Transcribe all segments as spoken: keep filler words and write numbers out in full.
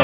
welcome.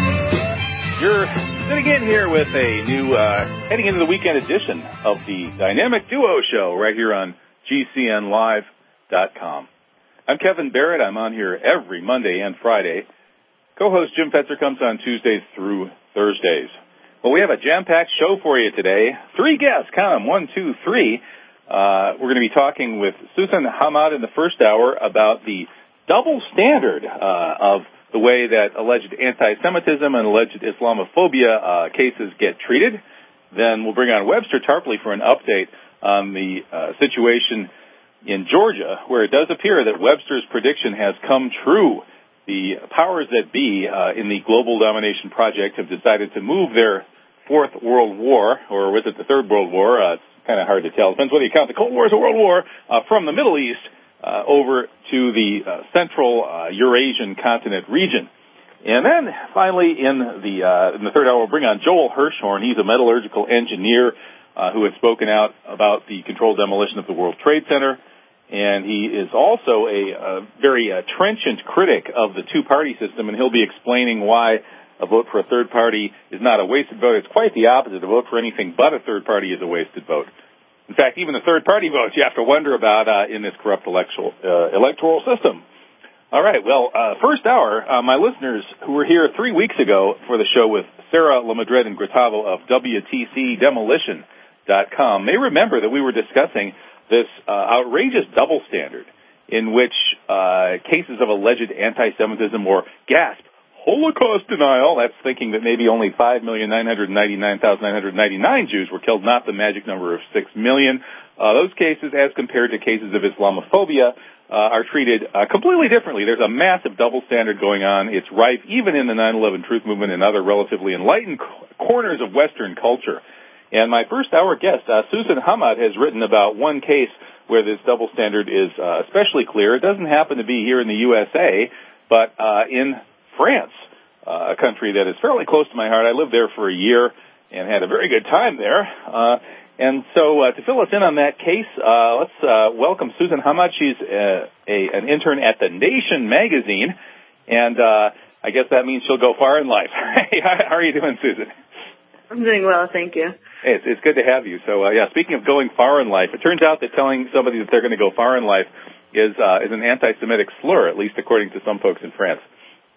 You're sitting in here with a new, uh, heading into the weekend edition of the Dynamic Duo Show right here on G C N live dot com. I'm Kevin Barrett. I'm on here every Monday and Friday. Co-host Jim Fetzer comes on Tuesdays through Thursdays. Well, we have a jam-packed show for you today. Three guests, count them, one, two, three. Uh, we're going to be talking with Susan Hamad in the first hour about the double standard uh, of the way that alleged anti-Semitism and alleged Islamophobia uh, cases get treated. Then we'll bring on Webster Tarpley for an update on the uh, situation in Georgia, where it does appear that Webster's prediction has come true. The powers that be uh, in the Global Domination Project have decided to move their Fourth World War, or was it the Third World War? Uh, it's kind of hard to tell. Depends whether you count the Cold War as a World War, uh, from the Middle East Uh, over to the uh, central uh, Eurasian continent region. And then finally in the uh, in the third hour, we'll bring on Joel Hirschhorn. He's a metallurgical engineer uh, who has spoken out about the controlled demolition of the World Trade Center. And he is also a, a very uh, trenchant critic of the two-party system, and he'll be explaining why a vote for a third party is not a wasted vote. It's quite the opposite. A vote for anything but a third party is a wasted vote. In fact, even the third-party votes you have to wonder about uh, in this corrupt electoral, uh, electoral system. All right, well, uh, first hour, uh, my listeners who were here three weeks ago for the show with Sarah Lamadrid and Gritavo of W T C Demolition dot com may remember that we were discussing this uh, outrageous double standard in which uh, cases of alleged anti-Semitism or, gasp, Holocaust denial, that's thinking that maybe only five million nine hundred ninety-nine thousand nine hundred ninety-nine Jews were killed, not the magic number of six million. Uh, those cases, as compared to cases of Islamophobia, uh, are treated uh, completely differently. There's a massive double standard going on. It's rife even in the nine eleven Truth Movement and other relatively enlightened co- corners of Western culture. And my first hour guest, uh, Susan Hamad, has written about one case where this double standard is uh, especially clear. It doesn't happen to be here in the U S A, but uh, in France, uh, a country that is fairly close to my heart. I lived there for a year and had a very good time there. Uh, and so uh, to fill us in on that case, uh, let's uh, welcome Susan Hamad. She's uh, a, an intern at The Nation magazine, and uh, I guess that means she'll go far in life. How are you doing, Susan? I'm doing well, thank you. Hey, it's, it's good to have you. So, uh, yeah, speaking of going far in life, it turns out that telling somebody that they're going to go far in life is, uh, is an anti-Semitic slur, at least according to some folks in France.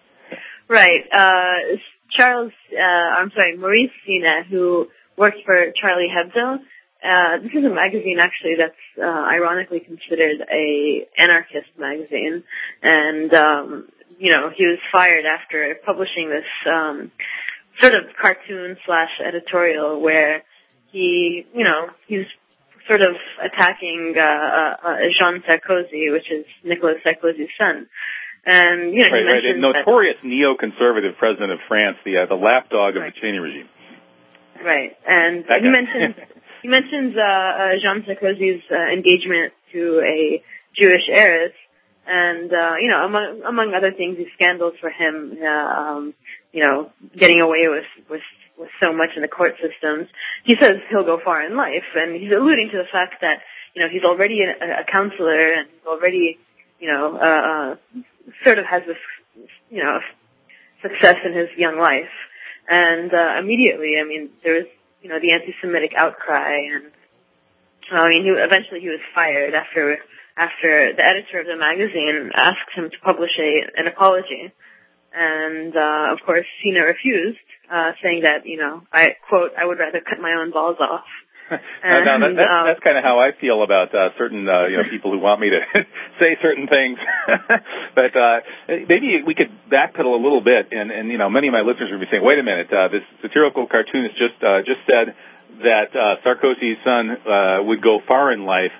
Right. Uh, Charles, uh, I'm sorry, Maurice Sina, who works for Charlie Hebdo. Uh, this is a magazine actually that's, uh, ironically considered a anarchist magazine. And, um, you know, he was fired after publishing this, um, sort of cartoon slash editorial where he, you know, he's sort of attacking, uh, uh Jean Sarkozy, which is Nicolas Sarkozy's son. And, you know, right, he right. mentioned A notorious that, neoconservative president of France, the uh, the lapdog of right. the Cheney regime. Right, and that he mentions he mentions uh, uh, Jean Sarkozy's uh, engagement to a Jewish heiress, and uh, you know, among among other things, these scandals for him, uh, um, you know, getting away with with with so much in the court systems. He says he'll go far in life, and he's alluding to the fact that you know he's already a, a counselor and he's already you know. Uh, sort of has this, you know, success in his young life. And uh, immediately, I mean, there was, you know, the anti-Semitic outcry. And, I mean, he, eventually he was fired after after the editor of the magazine asked him to publish a, an apology. And, uh, of course, Sina refused, uh, saying that, you know, I, quote, I would rather cut my own balls off. And, no, that, that's, um, that's kind of how I feel about uh, certain uh, you know people who want me to say certain things. But uh, maybe we could backpedal a little bit, and, and you know many of my listeners would be saying, "Wait a minute, uh, this satirical cartoonist just uh, just said that uh, Sarkozy's son uh, would go far in life."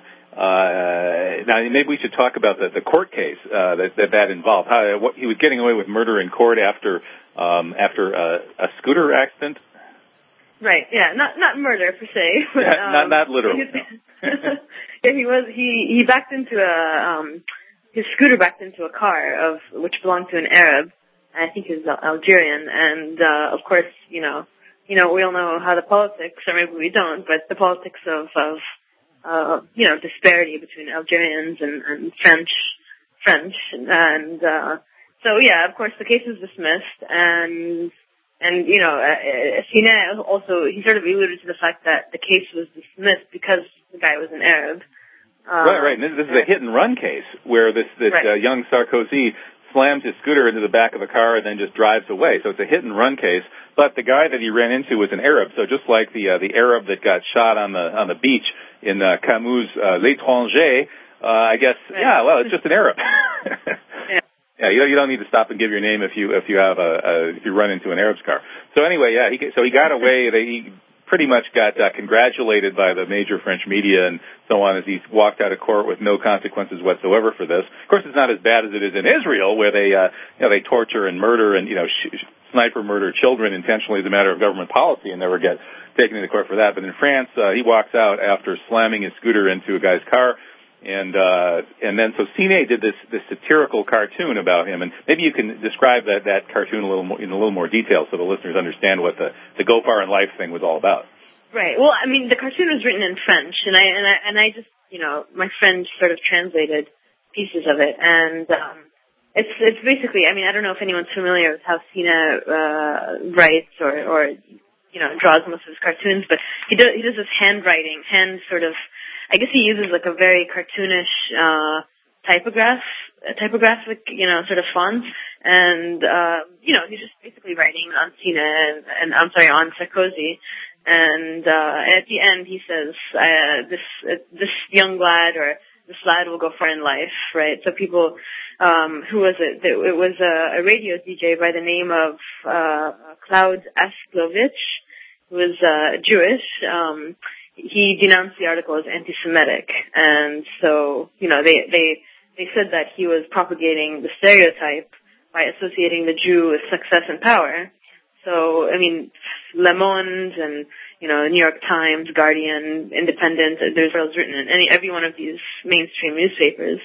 Uh, now maybe we should talk about the, the court case uh, that, that that involved. How what, he was getting away with murder in court after um, after uh, a scooter accident. Right, yeah, not not murder per se. But, yeah, um, not not literally. No. Yeah, he was he he backed into a um his scooter backed into a car of which belonged to an Arab. I think he was Algerian, and uh, of course, you know, you know, we all know how the politics, or maybe we don't, but the politics of of uh, you know disparity between Algerians and, and French French, and uh, so yeah, of course, the case was dismissed, and and you know, uh, Sineh also he sort of alluded to the fact that the case was dismissed because the guy was an Arab. Um, right, right. And this, this is a hit and run case where this this right. uh, young Sarkozy slams his scooter into the back of a car and then just drives away. So it's a hit and run case. But the guy that he ran into was an Arab. So just like the uh, the Arab that got shot on the on the beach in uh, Camus' uh, L'Étranger, uh, I guess. Right. Yeah, well, it's just an Arab. yeah. Yeah, you don't, you don't need to stop and give your name if you if you have a, a if you run into an Arab's car. So anyway, yeah, he so he got away. They, he pretty much got uh, congratulated by the major French media and so on as he walked out of court with no consequences whatsoever for this. Of course, it's not as bad as it is in Israel, where they uh, you know they torture and murder and you know sh- sniper murder children intentionally as a matter of government policy and never get taken into court for that. But in France, uh, he walks out after slamming his scooter into a guy's car. And uh, and then so Sineh did this this satirical cartoon about him, and maybe you can describe that, that cartoon a little more, in a little more detail so the listeners understand what the the Go Far in Life thing was all about. Right. Well, I mean, the cartoon was written in French, and I and I and I just you know my friend sort of translated pieces of it, and um, it's it's basically I mean I don't know if anyone's familiar with how Sineh uh, writes or or you know draws most of his cartoons, but he does he does this handwriting, hand sort of. I guess he uses like a very cartoonish uh typograph, typographic, you know, sort of font, and uh, you know, he's just basically writing on Sineh and, and I'm sorry, on Sarkozy, and uh, at the end he says, uh, "This uh, this young lad or this lad will go far in life," right? So people, um, who was it? It was a, a radio D J by the name of uh, Cloud Asklovich, who was uh, Jewish. Um, He denounced the article as anti-Semitic, and so, you know, they, they, they said that he was propagating the stereotype by associating the Jew with success and power. So, I mean, Le Monde and, you know, New York Times, Guardian, Independent, there's articles written in any, every one of these mainstream newspapers.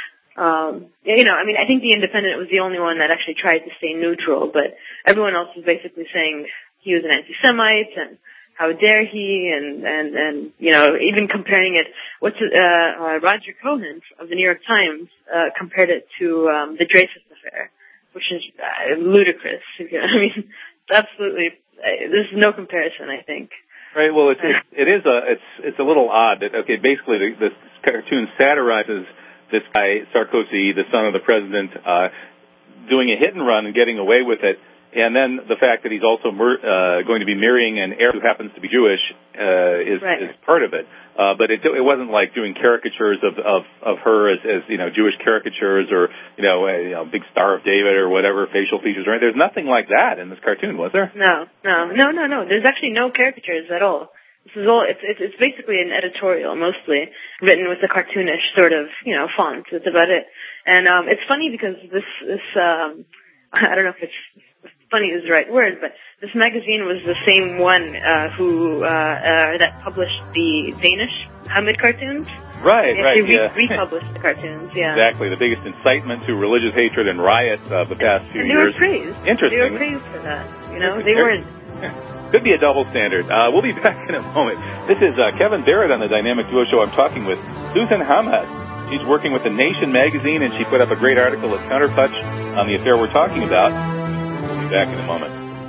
Um, you know, I mean, I think the Independent was the only one that actually tried to stay neutral, but everyone else was basically saying he was an anti-Semite and how dare he, and, and, and, you know, even comparing it, what's it, uh, uh, Roger Cohen of the New York Times, uh, compared it to, um, the Dreyfus affair, which is uh, ludicrous. I mean, absolutely, uh, there's no comparison, I think. Right, well, it's, it, it is a, it's, it's a little odd that, okay, basically the, this cartoon satirizes this guy, Sarkozy, the son of the president, uh, doing a hit and run and getting away with it. And then the fact that he's also mer- uh, going to be marrying an Arab who happens to be Jewish uh, is, right. is part of it. Uh, but it, it wasn't like doing caricatures of, of, of her as, as, you know, Jewish caricatures or, you know, a you know, big Star of David or whatever, facial features. Right? There's nothing like that in this cartoon, was there? No, no, no, no, no. There's actually no caricatures at all. This is all, it's, it's, it's basically an editorial, mostly, written with a cartoonish sort of, you know, font. That's about it. And, um, it's funny because this, this, um, I don't know if it's, funny is the right word, but this magazine was the same one uh, who uh, uh, that published the Danish Hamid cartoons. Right, they right, re- yeah. republished the cartoons, yeah. Exactly, the biggest incitement to religious hatred and riots of the past few and they years. They were praised. Interesting. They were praised for that, you know? They weren't. Could be a double standard. Uh, we'll be back in a moment. This is uh, Kevin Barrett on the Dynamic Duo Show. I'm talking with Susan Hamad. She's working with The Nation magazine, and she put up a great article at Counterpunch on the affair we're talking about. Back in a moment.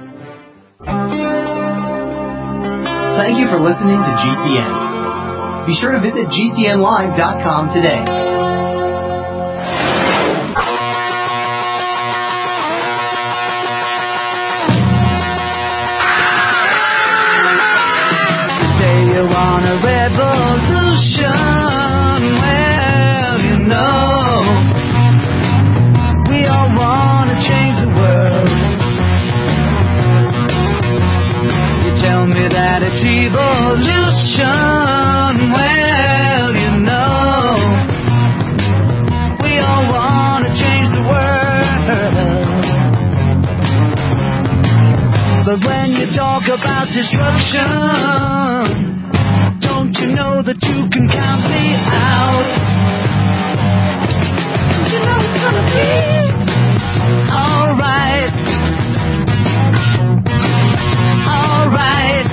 Thank you for listening to G C N. Be sure to visit G C N live dot com today. You say you want a revolution. Well, you know, we all want to change the world. Tell me that it's evolution. Well, you know, we all want to change the world. But when you talk about destruction, don't you know that you can count me out? Don't you know it's gonna be alright? Alright.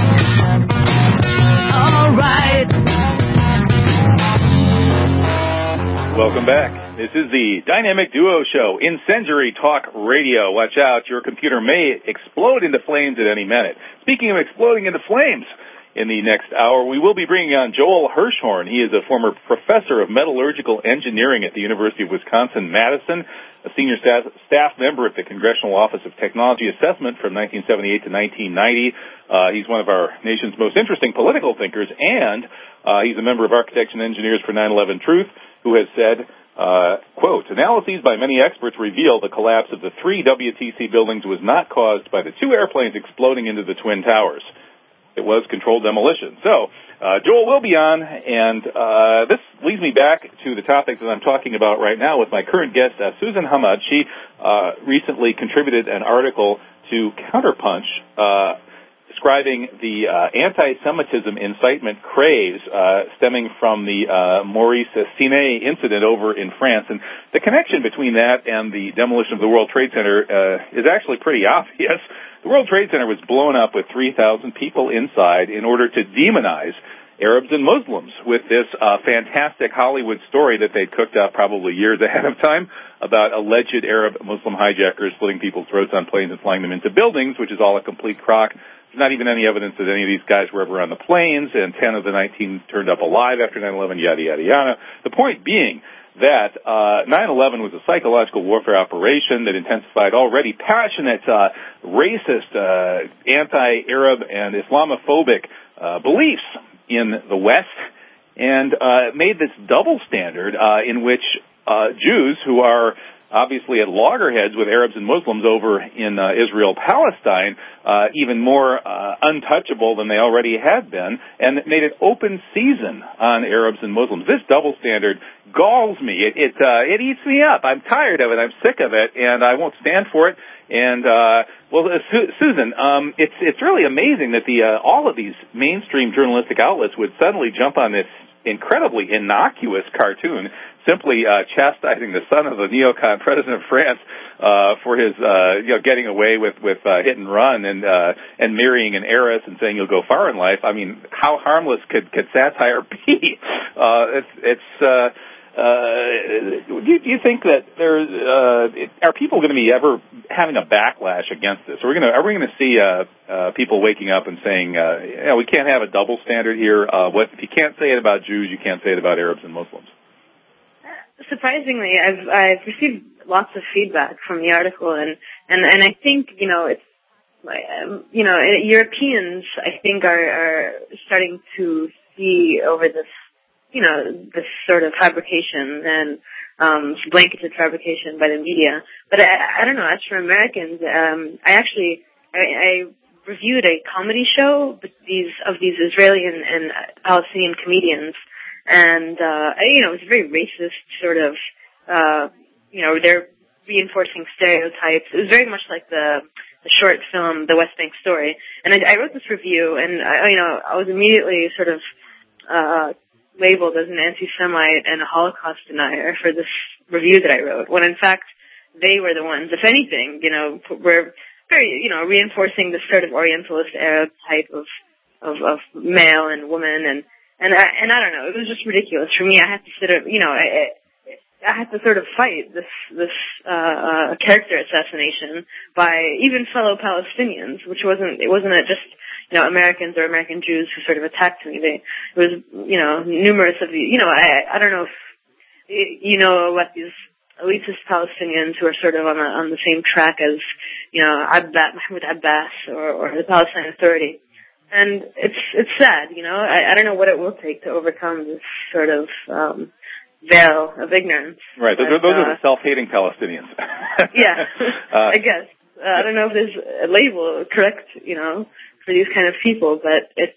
Alright. Welcome back. This is the Dynamic Duo Show, Incendiary Talk Radio. Watch out, your computer may explode into flames at any minute. Speaking of exploding into flames, in the next hour, we will be bringing on Joel Hirschhorn. He is a former professor of metallurgical engineering at the University of Wisconsin-Madison, a senior staff, staff member at the Congressional Office of Technology Assessment from nineteen seventy-eight to nineteen ninety. Uh, he's one of our nation's most interesting political thinkers, and uh, he's a member of Architects and Engineers for nine eleven Truth, who has said, uh, quote, analyses by many experts reveal the collapse of the three W T C buildings was not caused by the two airplanes exploding into the Twin Towers. It was controlled demolition. So, uh, Joel will be on, and uh, this leads me back to the topic that I'm talking about right now with my current guest, uh, Susan Hamad. She uh, recently contributed an article to Counterpunch uh, describing the uh, anti-Semitism incitement craze uh, stemming from the uh, Maurice Siné incident over in France. And the connection between that and the demolition of the World Trade Center uh, is actually pretty obvious. The World Trade Center was blown up with three thousand people inside in order to demonize Arabs and Muslims with this uh, fantastic Hollywood story that they'd cooked up probably years ahead of time about alleged Arab Muslim hijackers slitting people's throats on planes and flying them into buildings, which is all a complete crock. There's not even any evidence that any of these guys were ever on the planes, and ten of the nineteen turned up alive after nine eleven, yada, yada, yada. The point being that uh nine eleven was a psychological warfare operation that intensified already passionate, uh racist, uh anti-Arab and Islamophobic uh beliefs in the West, and uh made this double standard uh in which uh Jews, who are obviously at loggerheads with Arabs and Muslims over in uh, Israel-Palestine, uh, even more uh, untouchable than they already had been, and it made it open season on Arabs and Muslims. This double standard galls me. It it, uh, it eats me up. I'm tired of it. I'm sick of it, and I won't stand for it. And uh, well, uh, Su- Susan, um, it's it's really amazing that the uh, all of these mainstream journalistic outlets would suddenly jump on this incredibly innocuous cartoon, simply uh, chastising the son of the neocon president of France uh, for his, uh, you know, getting away with with uh, hit and run and uh, and marrying an heiress and saying you'll go far in life. I mean, how harmless could could satire be? Uh, it's it's. Uh, Uh, do, you, do you think that there's uh, are people going to be ever having a backlash against this? Are we going to are we going to see uh, uh, people waking up and saying, uh, you know, we can't have a double standard here? Uh, what if you can't say it about Jews, you can't say it about Arabs and Muslims? Surprisingly, I've I've received lots of feedback from the article, and and, and I think you know it's um, you know Europeans I think are, are starting to see over this. you know, this sort of fabrication and um, blanketed fabrication by the media. But I, I don't know, as for Americans, um, I actually, I, I reviewed a comedy show with these, of these Israeli and, and Palestinian comedians, and, uh, you know, it was a very racist sort of, uh, you know, they're reinforcing stereotypes. It was very much like the, the short film, The West Bank Story. And I, I wrote this review, and, I, you know, I was immediately sort of, uh, labeled as an anti-Semite and a Holocaust denier for this review that I wrote, when in fact they were the ones, if anything, you know, were very, you know, reinforcing this sort of Orientalist Arab type of, of, of male and woman, and, and I, and I don't know, it was just ridiculous for me. I had to sort of, you know, I, I had to sort of fight this, this, uh, uh, character assassination by even fellow Palestinians, which wasn't, it wasn't a just, you know, Americans or American Jews who sort of attacked me. They, it was, you know, numerous of the, you know, I, I don't know if, you know, what these elitist Palestinians who are sort of on the, on the same track as, you know, Abbas, Mahmoud Abbas or, or the Palestine Authority. And it's, it's sad, you know, I, I don't know what it will take to overcome this sort of, um, veil of ignorance. Right, those, but, those uh, are the self-hating Palestinians. Yeah, uh, I guess. Uh, I don't know if there's a label correct, you know, for these kind of people, but it's,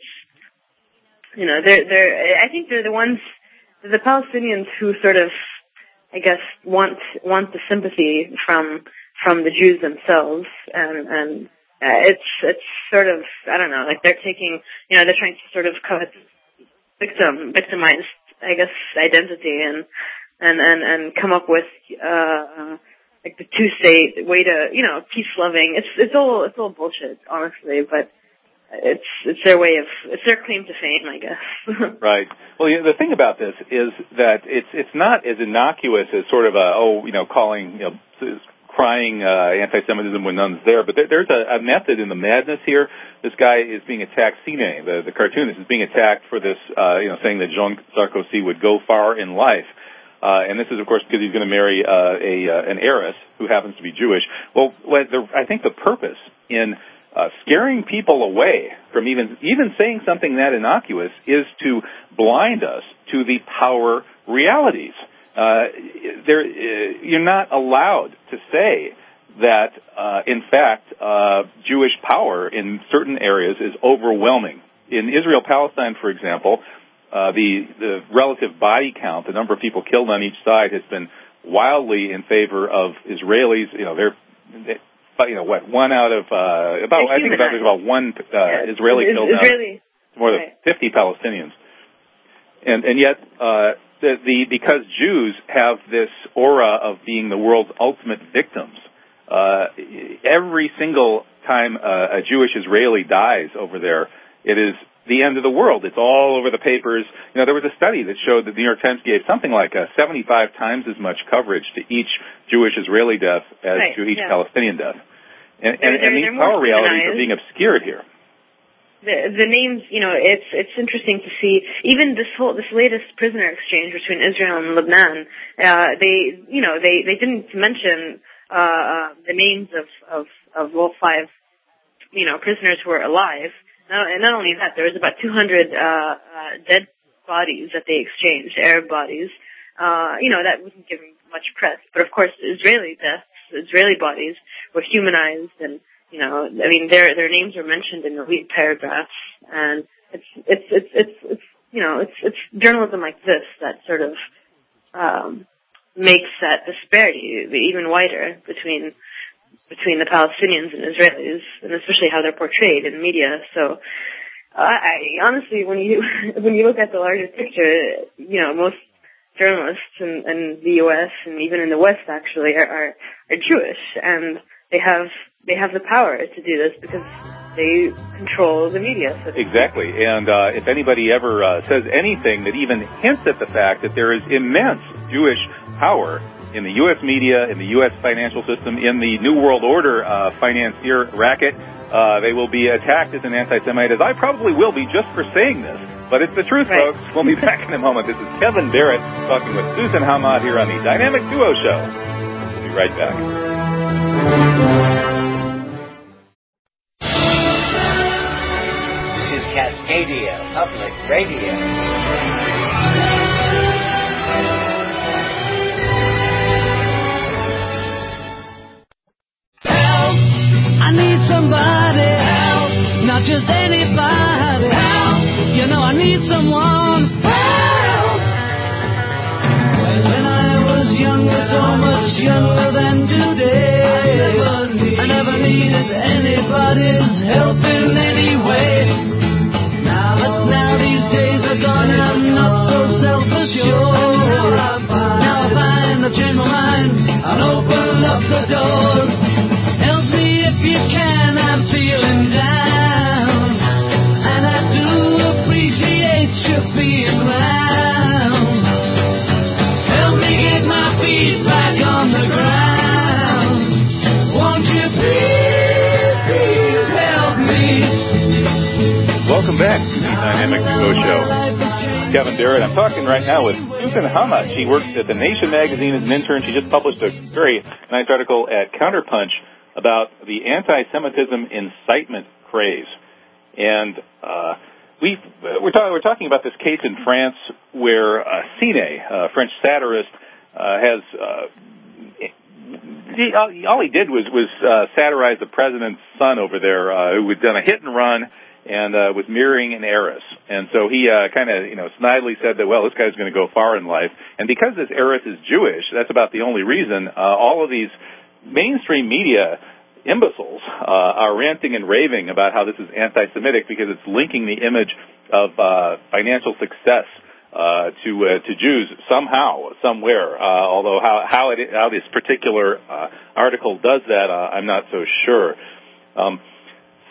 you know, they're, they're, I think they're the ones, the Palestinians who sort of, I guess, want, want the sympathy from, from the Jews themselves, and, and, uh, it's, it's sort of, I don't know, like they're taking, you know, they're trying to sort of covet victim, victimized, I guess, identity and, and, and, and come up with, uh, like the two-state way to, you know, peace-loving. It's, it's all, it's all bullshit, honestly, but, it's it's their way of it's their claim to fame, I guess. Right. Well, you know, the thing about this is that it's it's not as innocuous as sort of a oh you know calling you know crying uh, anti-Semitism when none's there, but there, there's a, a method in the madness here. This guy is being attacked. Cine, the the cartoonist, is being attacked for this uh, you know saying that Jean Sarkozy would go far in life. Uh, and this is, of course, because he's going to marry uh, a uh, an heiress who happens to be Jewish. Well, the, I think the purpose in uh, scaring people away from even even saying something that innocuous is to blind us to the power realities. Uh, there, uh, you're not allowed to say that, uh, in fact, uh, Jewish power in certain areas is overwhelming. In Israel-Palestine, for example, Uh, the, the relative body count, the number of people killed on each side, has been wildly in favor of Israelis. You know, they're, they, you know, what, one out of, uh, about, I think about, there's about one, uh, yeah. Israeli is, killed Israeli. now, more than right. fifty Palestinians. And, and yet, uh, the, the, because Jews have this aura of being the world's ultimate victims, uh, every single time uh, a Jewish Israeli dies over there, it is the end of the world. It's all over the papers. You know, there was a study that showed that the New York Times gave something like uh, seventy-five times as much coverage to each Jewish Israeli death as right, to each yeah. Palestinian death. And, and, they're, and these they're power realities are being obscured here. The, the names, you know, it's it's interesting to see. Even this whole this latest prisoner exchange between Israel and Lebanon, uh, they, you know, they, they didn't mention uh, the names of, of, of all five, you know, prisoners who were alive. No, and not only that, there was about two hundred uh, uh, dead bodies that they exchanged, Arab bodies. Uh, you know, that wasn't given much press. But of course, Israeli deaths, Israeli bodies were humanized, and you know, I mean, their their names were mentioned in the lead paragraphs. And it's it's it's it's, it's you know, it's it's journalism like this that sort of um, makes that disparity even wider between. between the Palestinians and Israelis, and especially how they're portrayed in media. So, uh, I honestly, when you when you look at the larger picture, you know, most journalists in, in the U S and even in the West actually are, are are Jewish, and they have they have the power to do this because they control the media. So exactly, and uh, if anybody ever uh, says anything that even hints at the fact that there is immense Jewish power in the U S media, in the U S financial system, in the New World Order uh, financier racket, uh, they will be attacked as an anti-Semite, as I probably will be just for saying this. But it's the truth, right. folks. We'll be back in a moment. This is Kevin Barrett talking with Susan Hamad here on the Dynamic Duo Show. We'll be right back. This is Cascadia Public Radio. I need somebody help, not just anybody help. You know I need someone help. When I was younger, so much younger than today, I never, need, I never needed anybody's help in any way. Now, but now these days are gone and I'm not so self-assured. Now I find, now I find I've changed my mind. I'll open up the doors. Help me if you can, I'm feeling down. And I do appreciate you being round. Help me get my feet back on the ground. Won't you please, please help me? Welcome back to the Dynamic Duo Show. Kevin Barrett. I'm talking right now with Susan Hamad. She works at The Nation magazine as an intern. She just published a very nice article at Counterpunch about the anti-Semitism incitement craze. And uh, we, we're, talk, we're talking about this case in France where uh, Cine, a French satirist, uh, has... Uh, he, all he did was, was uh, satirize the president's son over there uh, who had done a hit and run and uh, was marrying an heiress. And so he uh, kind of, you know, snidely said that, well, this guy's going to go far in life. And because this heiress is Jewish, that's about the only reason, uh, all of these mainstream media imbeciles uh, are ranting and raving about how this is anti-Semitic because it's linking the image of uh, financial success uh, to uh, to Jews somehow, somewhere. Uh, although how how, it, how this particular uh, article does that, uh, I'm not so sure. Um,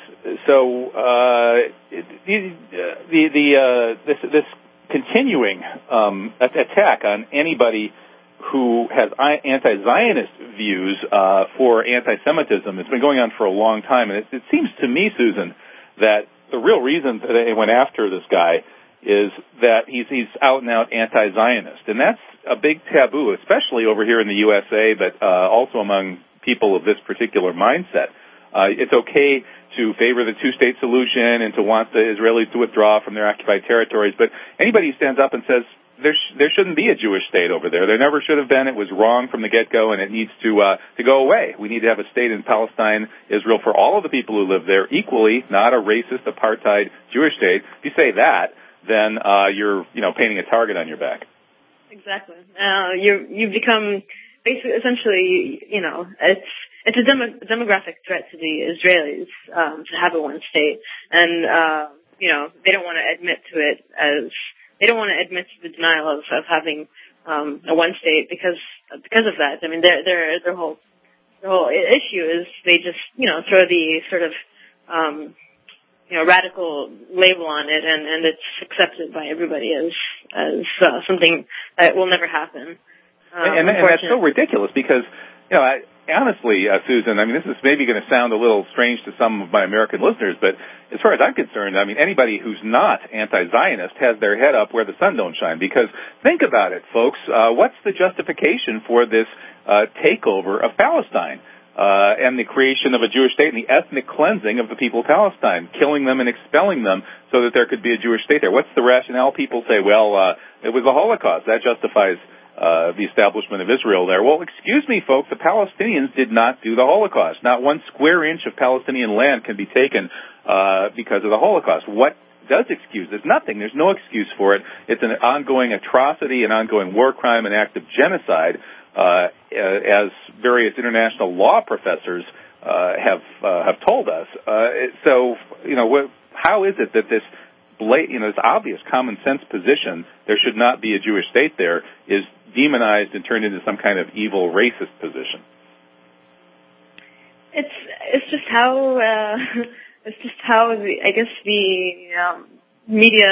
so uh, the the, the uh, this this continuing um, attack on anybody who has anti-Zionist views uh, for anti-Semitism. It's been going on for a long time, and it, it seems to me, Susan, that the real reason that they went after this guy is that he's he's out and out anti-Zionist, and that's a big taboo, especially over here in the U S A, but uh, also among people of this particular mindset. Uh, it's okay to favor the two-state solution and to want the Israelis to withdraw from their occupied territories, but anybody who stands up and says there sh- there shouldn't be a Jewish state over there, there never should have been, it was wrong from the get-go, and it needs to uh, to go away. We need to have a state in Palestine, Israel, for all of the people who live there equally, not a racist apartheid Jewish state. If you say that, then uh, you're you know painting a target on your back. Exactly. Uh, you you become basically essentially you know it's. It's a demo- demographic threat to the Israelis um, to have a one state, and uh, you know they don't want to admit to it as they don't want to admit to the denial of, of having um, a one state because because of that. I mean, their their their whole their whole issue is they just you know throw the sort of um, you know radical label on it, and, and it's accepted by everybody as as uh, something that will never happen. Uh, and, and that's so ridiculous because you know. I, Honestly, uh, Susan, I mean, this is maybe going to sound a little strange to some of my American listeners, but as far as I'm concerned, I mean, anybody who's not anti-Zionist has their head up where the sun don't shine. Because think about it, folks. Uh, what's the justification for this uh, takeover of Palestine uh, and the creation of a Jewish state and the ethnic cleansing of the people of Palestine, killing them and expelling them so that there could be a Jewish state there? What's the rationale? People say, well, uh, it was the Holocaust. That justifies Uh, the establishment of Israel there. Well, excuse me, folks, the Palestinians did not do the Holocaust. Not one square inch of Palestinian land can be taken uh, because of the Holocaust. What does excuse? There's nothing. There's no excuse for it. It's an ongoing atrocity, an ongoing war crime, an act of genocide, uh, as various international law professors uh, have uh, have told us. Uh, so, you know, wh- how is it that this blat- you know, this obvious common sense position, there should not be a Jewish state there, is demonized and turned into some kind of evil racist position? It's it's just how uh, it's just how the, I guess the um, media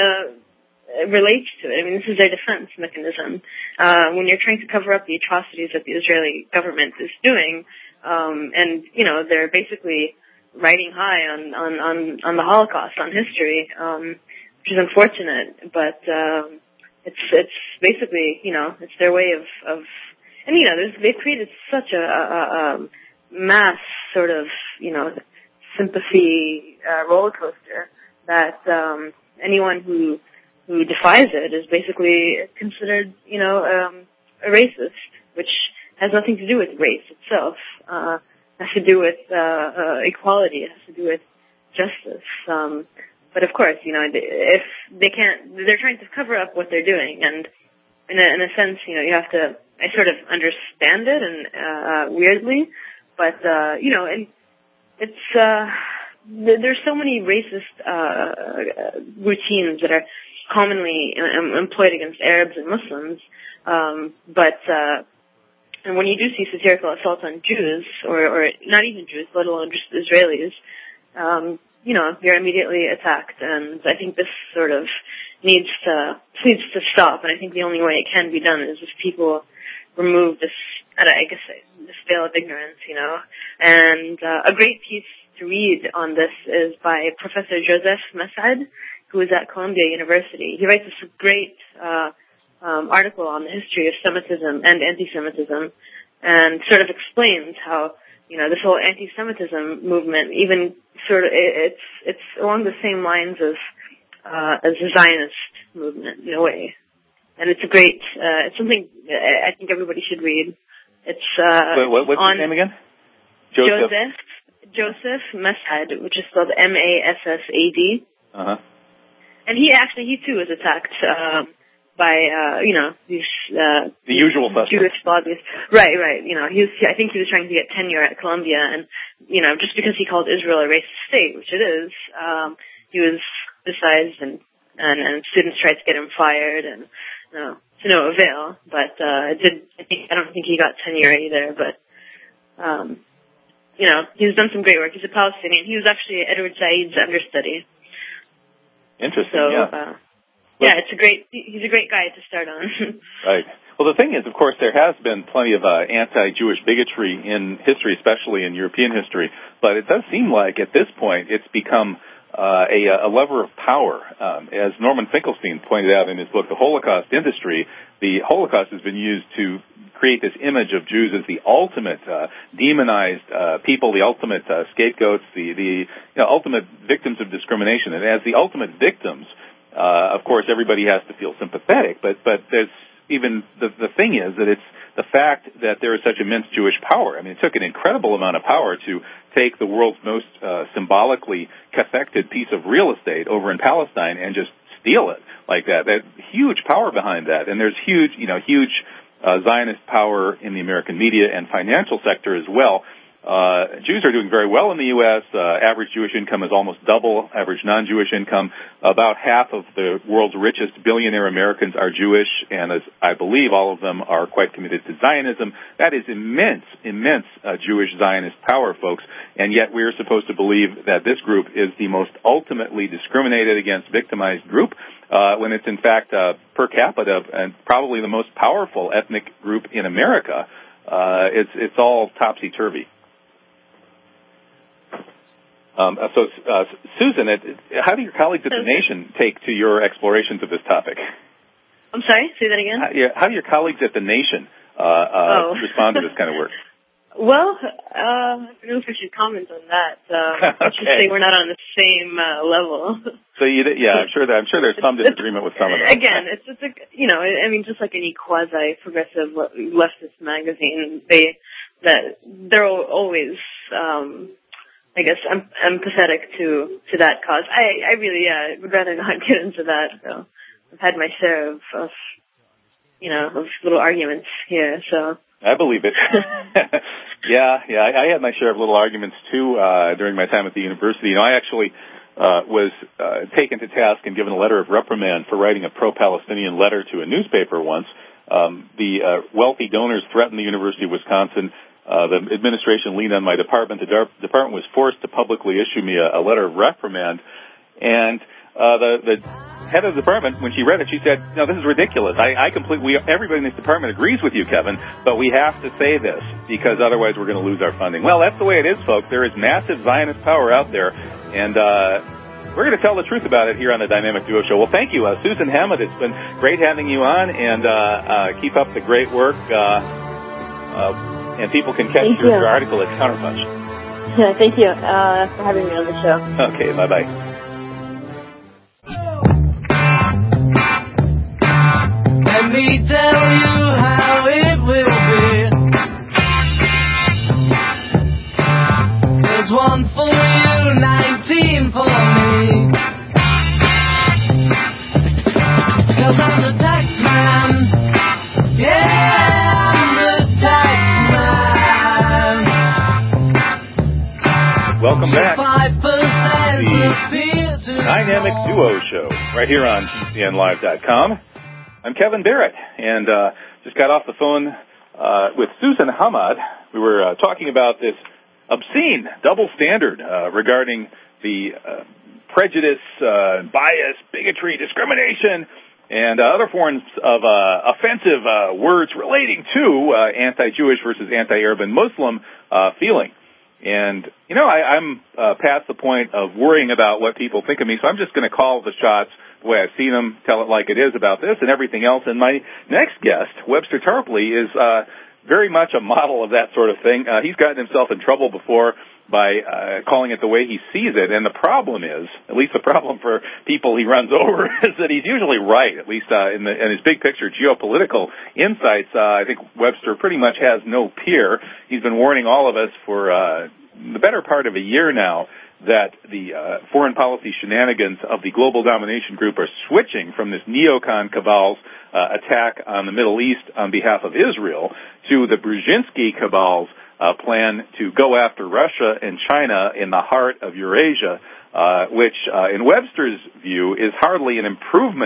relates to it. I mean, this is their defense mechanism. Uh, when you're trying to cover up the atrocities that the Israeli government is doing, um, and you know they're basically riding high on on on, on the Holocaust, on history, um, which is unfortunate, but. Um, It's it's basically you know it's their way of of and you know there's, they've created such a, a, a mass sort of you know sympathy uh, roller coaster that um, anyone who who defies it is basically considered you know um, a racist, which has nothing to do with race itself. Uh, it has to do with uh, uh, equality. It has to do with justice. Um, But of course, you know, if they can't, they're trying to cover up what they're doing, and in a, in a sense, you know, you have to. I sort of understand it, and uh, weirdly, but uh, you know, and it's uh, there's so many racist uh, routines that are commonly employed against Arabs and Muslims, um, but uh, and when you do see satirical assaults on Jews, or, or not even Jews, let alone just Israelis. Um, you know, you're immediately attacked, and I think this sort of needs to needs to stop. And I think the only way it can be done is if people remove this, I guess, this veil of ignorance, you know. And uh, a great piece to read on this is by Professor Joseph Mesad, who is at Columbia University. He writes this great uh, um, article on the history of Semitism and anti-Semitism, and sort of explains how. You know, this whole anti-Semitism movement, even sort of, it's it's along the same lines as uh, as the Zionist movement in a way, and it's a great, uh, it's something I think everybody should read. It's uh, Wait, what, what's on his name again? Joseph Joseph, Joseph Mesad, which is spelled M A S S A D. Uh huh. And he actually, he too was attacked. Um, by, uh, you know, these, uh, the usual suspects. Jewish lobbyists. Right, right. You know, he was, I think he was trying to get tenure at Columbia, and, you know, just because he called Israel a racist state, which it is, um, he was criticized, and, and, and students tried to get him fired, and, you know, to no avail. But, uh, it did, I think, I don't think he got tenure either, but, um, you know, he's done some great work. He's a Palestinian. He was actually Edward Said's understudy. Interesting, so, yeah. Uh, yeah, it's a great, he's a great guy to start on. Right. Well, the thing is, of course, there has been plenty of uh, anti-Jewish bigotry in history, especially in European history, but it does seem like at this point it's become uh, a, a lever of power. Um, as Norman Finkelstein pointed out in his book, The Holocaust Industry, the Holocaust has been used to create this image of Jews as the ultimate uh, demonized uh, people, the ultimate uh, scapegoats, the, the you know, ultimate victims of discrimination. And as the ultimate victims, uh, of course, everybody has to feel sympathetic, but, but there's even the, the thing is that it's the fact that there is such immense Jewish power. I mean, it took an incredible amount of power to take the world's most uh, symbolically cathected piece of real estate over in Palestine and just steal it like that. There's huge power behind that, and there's huge, you know, huge uh, Zionist power in the American media and financial sector as well. Uh, Jews are doing very well in the U S Uh, average Jewish income is almost double average non-Jewish income. About half of the world's richest billionaire Americans are Jewish, and as I believe all of them are quite committed to Zionism. That is immense, immense uh, Jewish Zionist power, folks, and yet we're supposed to believe that this group is the most ultimately discriminated against, victimized group, uh, when it's in fact uh, per capita and probably the most powerful ethnic group in America. Uh, it's, it's all topsy-turvy. Um, so, uh, Susan, how do your colleagues at the Nation take to your explorations of this topic? I'm sorry, say that again? How, yeah, how do your colleagues at the Nation uh, uh, oh. respond to this kind of work? Well, uh, I don't know if I should comment on that. Uh, let's okay. just say we're not on the same uh, level. So, you, yeah, I'm sure that I'm sure there's some disagreement with some of them. Again, it's just a, you know, I mean, just like any quasi-progressive leftist magazine, they that they're always. Um, I guess I'm empathetic to, to that cause. I, I really, uh, would rather not get into that, so I've had my share of, of, you know, of little arguments here, so. I believe it. yeah, yeah, I, I had my share of little arguments too, uh, during my time at the university. You know, I actually, uh, was, uh, taken to task and given a letter of reprimand for writing a pro-Palestinian letter to a newspaper once. Um, the, uh, wealthy donors threatened the University of Wisconsin. Uh, the administration leaned on my department. The dar- department was forced to publicly issue me a, a letter of reprimand. And uh, the, the head of the department, when she read it, she said, no, this is ridiculous. I, I completely, everybody in this department agrees with you, Kevin, but we have to say this because otherwise we're going to lose our funding. Well, that's the way it is, folks. There is massive Zionist power out there, and uh, we're going to tell the truth about it here on the Dynamic Duo Show. Well, thank you, uh, Susan Hammett. It's been great having you on, and uh, uh, keep up the great work. Uh, uh, And people can catch your, your article at Counterpunch. Yeah, thank you uh, for having me on the show. Okay, bye-bye. Let me tell you how it will be. There's one for you, nineteen for me. 'Cause I'm the tax man. Yeah! Welcome back to the Dynamic Duo Show right here on G C N Live dot com. I'm Kevin Barrett, and uh, just got off the phone uh, with Susan Hammad. We were uh, talking about this obscene double standard uh, regarding the uh, prejudice, uh, bias, bigotry, discrimination, and uh, other forms of uh, offensive uh, words relating to uh, anti-Jewish versus anti-Arab and Muslim uh, feeling. And, you know, I, I'm uh, past the point of worrying about what people think of me, so I'm just going to call the shots the way I've seen them, tell it like it is about this and everything else. And my next guest, Webster Tarpley, is uh, very much a model of that sort of thing. Uh, he's gotten himself in trouble before by uh, calling it the way he sees it. And the problem is, at least the problem for people he runs over, is that he's usually right, at least uh, in, the, in his big picture geopolitical insights. Uh, I think Webster pretty much has no peer. He's been warning all of us for uh, the better part of a year now that the uh, foreign policy shenanigans of the global domination group are switching from this neocon cabal's uh, attack on the Middle East on behalf of Israel to the Brzezinski cabal's uh, plan to go after Russia and China in the heart of Eurasia, uh, which uh, in Webster's view is hardly an improvement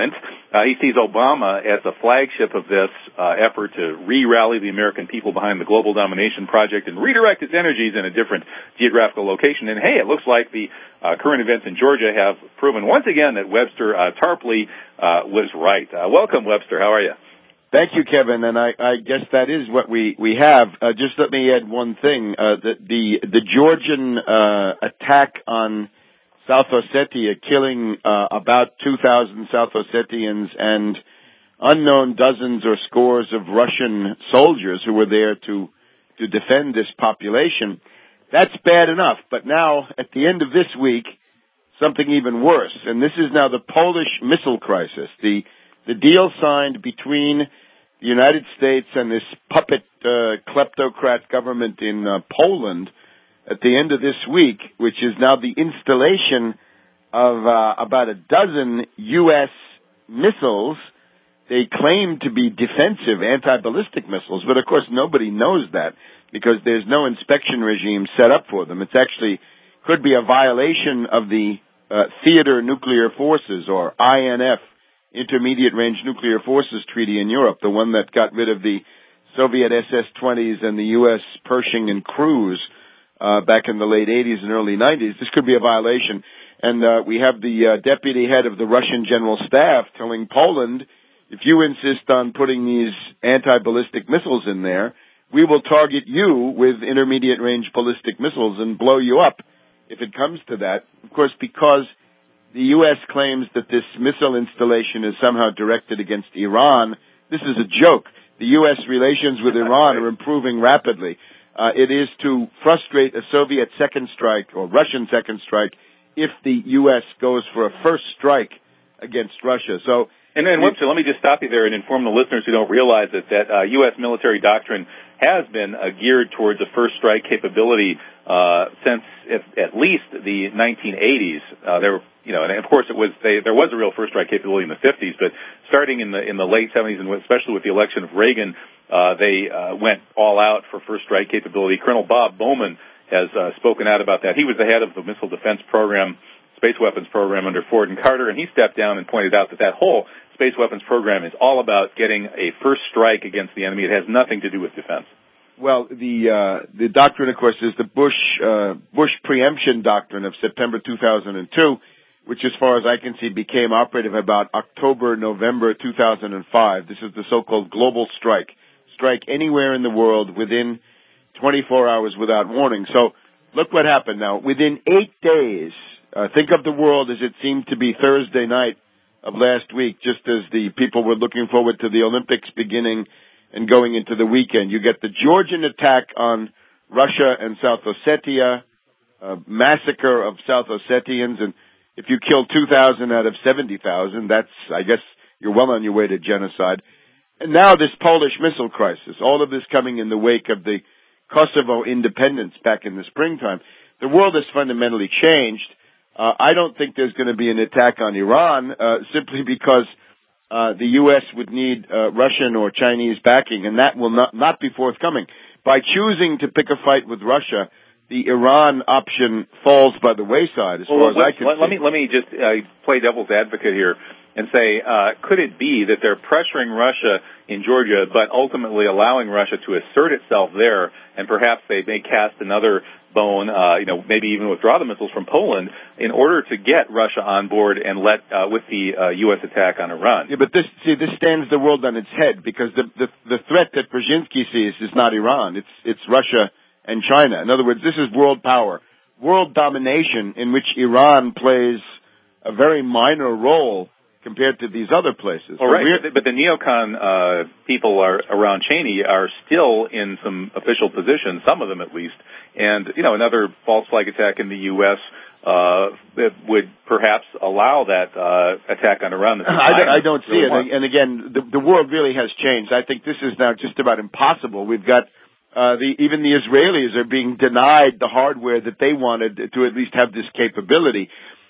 Uh, he sees Obama as the flagship of this uh, effort to re-rally the American people behind the global domination project and redirect its energies in a different geographical location. And, hey, it looks like the uh, current events in Georgia have proven once again that Webster uh, Tarpley uh, was right. Uh, welcome, Webster. How are you? Thank you, Kevin, and I, I guess that is what we, we have. Uh, just let me add one thing. Uh, the, the, the Georgian uh, attack on South Ossetia, killing uh, about two thousand South Ossetians and unknown dozens or scores of Russian soldiers who were there to to defend this population, that's bad enough. But now, at the end of this week, something even worse, and this is now the Polish missile crisis. The the deal signed between the United States and this puppet uh, kleptocrat government in uh, Poland at the end of this week, which is now the installation of uh, about a dozen U S missiles. They claim to be defensive anti-ballistic missiles, but of course nobody knows that because there's no inspection regime set up for them. It's actually could be a violation of the uh, Theater Nuclear Forces, or I N F, Intermediate Range Nuclear Forces Treaty in Europe, the one that got rid of the Soviet S S twenties and the U S Pershing and Cruise Uh, back in the late eighties and early nineties. This could be a violation. And uh, we have the uh, deputy head of the Russian General Staff telling Poland, if you insist on putting these anti-ballistic missiles in there, we will target you with intermediate-range ballistic missiles and blow you up if it comes to that. Of course, because the U S claims that this missile installation is somehow directed against Iran, this is a joke. The U S relations with Iran are improving rapidly. Uh, it is to frustrate a Soviet second strike or Russian second strike if the U S goes for a first strike against Russia. So, and then, Webster, let me just stop you there and inform the listeners who don't realize it that uh, U S military doctrine has been uh, geared towards a first strike capability uh, since at, at least the nineteen eighties. Uh, there, you know, and of course, it was they, there was a real first strike capability in the fifties, but starting in the in the late seventies and especially with the election of Reagan. Uh, they uh, went all out for first strike capability. Colonel Bob Bowman has uh, spoken out about that. He was the head of the Missile Defense Program, Space Weapons Program under Ford and Carter, and he stepped down and pointed out that that whole Space Weapons Program is all about getting a first strike against the enemy. It has nothing to do with defense. Well, the uh, the doctrine, of course, is the Bush uh, Bush preemption doctrine of September two thousand two, which, as far as I can see, became operative about October, November two thousand five. This is the so-called global strike. Strike anywhere in the world within twenty-four hours without warning. So look what happened now. Within eight days, uh, think of the world as it seemed to be Thursday night of last week, just as the people were looking forward to the Olympics beginning and going into the weekend. You get the Georgian attack on Russia and South Ossetia, a massacre of South Ossetians, and if you kill two thousand out of seventy thousand, that's, I guess, you're well on your way to genocide. And now this Polish missile crisis, all of this coming in the wake of the Kosovo independence back in the springtime. The world has fundamentally changed. Uh, I don't think there's going to be an attack on Iran uh, simply because uh, the U S would need uh, Russian or Chinese backing, and that will not, not be forthcoming. By choosing to pick a fight with Russia, the Iran option falls by the wayside as well, far as let, I can let, see. Let me, let me just uh, play devil's advocate here and say, uh, could it be that they're pressuring Russia in Georgia, but ultimately allowing Russia to assert itself there, and perhaps they may cast another bone, uh, you know, maybe even withdraw the missiles from Poland in order to get Russia on board and let, uh, with the uh, U S attack on Iran? Yeah, but this, see, this stands the world on its head because the, the, the threat that Brzezinski sees is not Iran. It's, it's Russia and China. In other words, this is world power, world domination in which Iran plays a very minor role compared to these other places. All right, but, but the neocon uh, people are around Cheney are still in some official positions, some of them at least, and you know another false flag attack in the U S uh, that would perhaps allow that uh, attack on Iran. I don't, I don't see it, and again, the, the world really has changed. I think this is now just about impossible. We've got uh, the even the Israelis are being denied the hardware that they wanted to at least have this capability.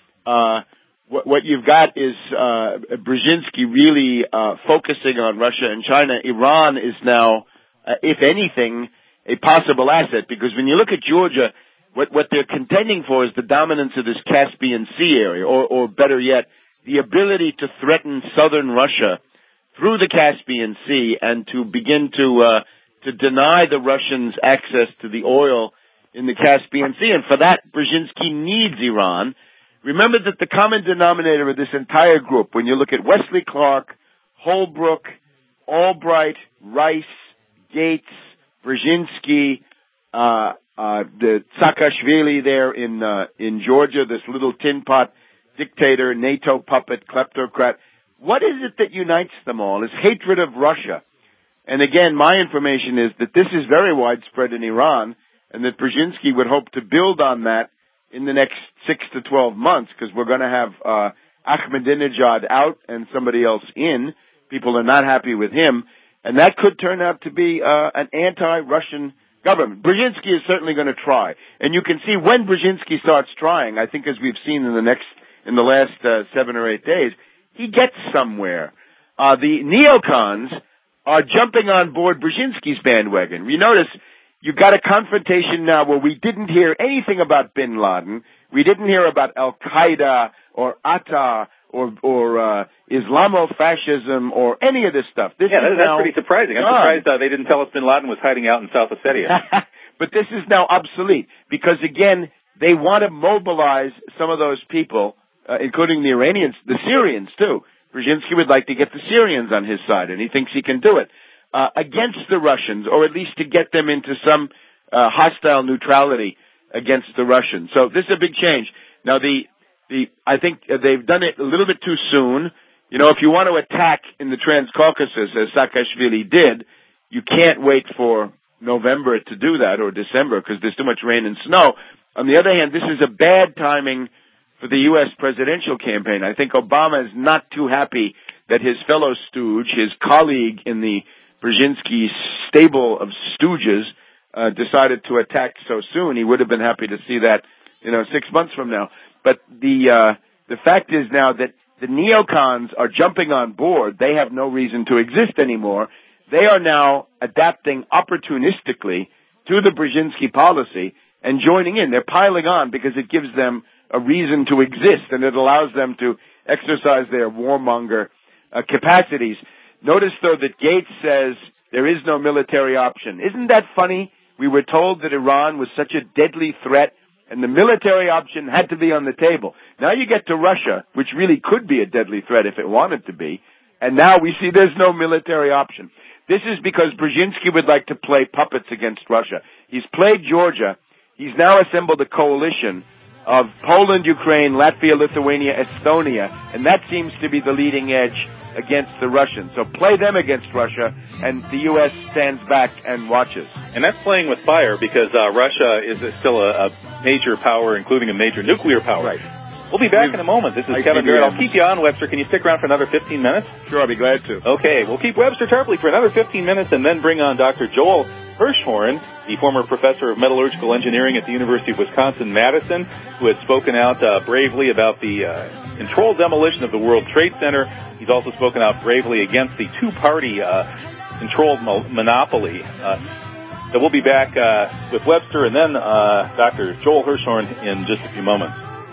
Uh, What, what you've got is uh, Brzezinski really uh, focusing on Russia and China. Iran is now, uh, if anything, a possible asset because when you look at Georgia, what, what they're contending for is the dominance of this Caspian Sea area, or, or better yet, the ability to threaten southern Russia through the Caspian Sea and to begin to uh, to deny the Russians access to the oil in the Caspian Sea. And for that, Brzezinski needs Iran. Remember that the common denominator of this entire group, when you look at Wesley Clark, Holbrooke, Albright, Rice, Gates, Brzezinski, uh, uh, the Saakashvili there in uh, in Georgia, this little tin pot dictator, NATO puppet, kleptocrat. What is it that unites them all? Is hatred of Russia. And again, my information is that this is very widespread in Iran, and that Brzezinski would hope to build on that in the next six to twelve months, because we're going to have uh, Ahmadinejad out and somebody else in. People are not happy with him, and that could turn out to be uh, an anti-Russian government. Brzezinski is certainly going to try, and you can see when Brzezinski starts trying. I think, as we've seen in the next in the last uh, seven or eight days, he gets somewhere. Uh, the neocons are jumping on board Brzezinski's bandwagon. You notice you've got a confrontation now where we didn't hear anything about bin Laden. We didn't hear about Al-Qaeda or Atta or, or uh, Islamofascism or any of this stuff. This yeah, is that's now pretty surprising. I'm gone. surprised uh, they didn't tell us bin Laden was hiding out in South Ossetia. But this is now obsolete because, again, they want to mobilize some of those people, uh, including the Iranians, the Syrians, too. Brzezinski would like to get the Syrians on his side, and he thinks he can do it, uh, against the Russians, or at least to get them into some uh, hostile neutrality against the Russians. So this is a big change. Now, the the I think they've done it a little bit too soon. You know, if you want to attack in the Transcaucasus, as Saakashvili did, you can't wait for November to do that, or December, because there's too much rain and snow. On the other hand, this is a bad timing for the U S presidential campaign. I think Obama is not too happy that his fellow stooge, his colleague in the Brzezinski stable of stooges, uh, decided to attack so soon. He would have been happy to see that, you know, six months from now. But the uh, the fact is now that the neocons are jumping on board. They have no reason to exist anymore. They are now adapting opportunistically to the Brzezinski policy and joining in. They're piling on because it gives them a reason to exist, and it allows them to exercise their warmonger uh, capacities. Notice, though, that Gates says there is no military option. Isn't that funny? We were told that Iran was such a deadly threat, and the military option had to be on the table. Now you get to Russia, which really could be a deadly threat if it wanted to be, and now we see there's no military option. This is because Brzezinski would like to play puppets against Russia. He's played Georgia. He's now assembled a coalition of Poland, Ukraine, Latvia, Lithuania, Estonia, and that seems to be the leading edge against the Russians. So play them against Russia, and the U S stands back and watches. And that's playing with fire, because uh, Russia is still a, a major power, including a major nuclear power. Right. We'll be back in a moment. This is I Kevin Barrett. I'll keep you on, Webster. Can you stick around for another fifteen minutes? Sure, I'll be glad to. Okay, we'll keep Webster Tarpley for another fifteen minutes and then bring on Doctor Joel Hirschhorn, the former professor of metallurgical engineering at the University of Wisconsin-Madison, who has spoken out uh, bravely about the uh, controlled demolition of the World Trade Center. He's also spoken out bravely against the two-party uh, controlled mo- monopoly. Uh, so we'll be back uh, with Webster and then uh, Doctor Joel Hirschhorn in just a few moments.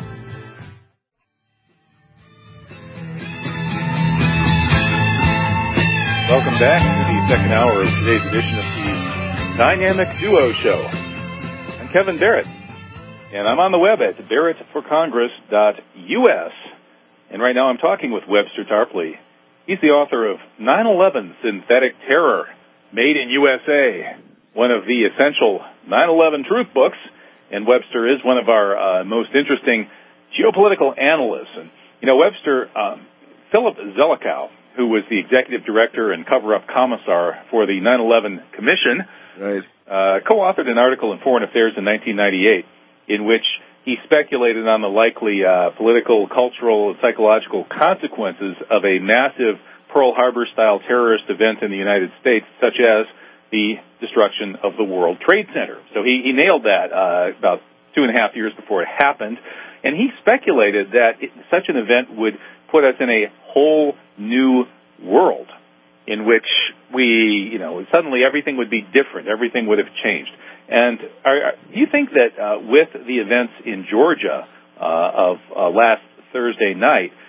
Welcome back to the second hour of today's edition of the Dynamic Duo Show. I'm Kevin Barrett, and I'm on the web at barrett for congress dot U S. And right now I'm talking with Webster Tarpley. He's the author of nine eleven Synthetic Terror, Made in U S A, one of the essential nine eleven truth books, and Webster is one of our uh, most interesting geopolitical analysts. And, you know, Webster, um, Philip Zelikow, who was the executive director and cover-up commissar for the nine eleven Commission, right. uh, co-authored an article in Foreign Affairs in nineteen ninety-eight in which he speculated on the likely uh, political, cultural, and psychological consequences of a massive Pearl Harbor-style terrorist event in the United States, such as the destruction of the World Trade Center. So he, he nailed that uh, about two and a half years before it happened, and he speculated that it, such an event would put us in a whole new world in which we, you know, suddenly everything would be different. Everything would have changed. And are, are, do you think that uh, with the events in Georgia uh, of uh, last Thursday night, uh,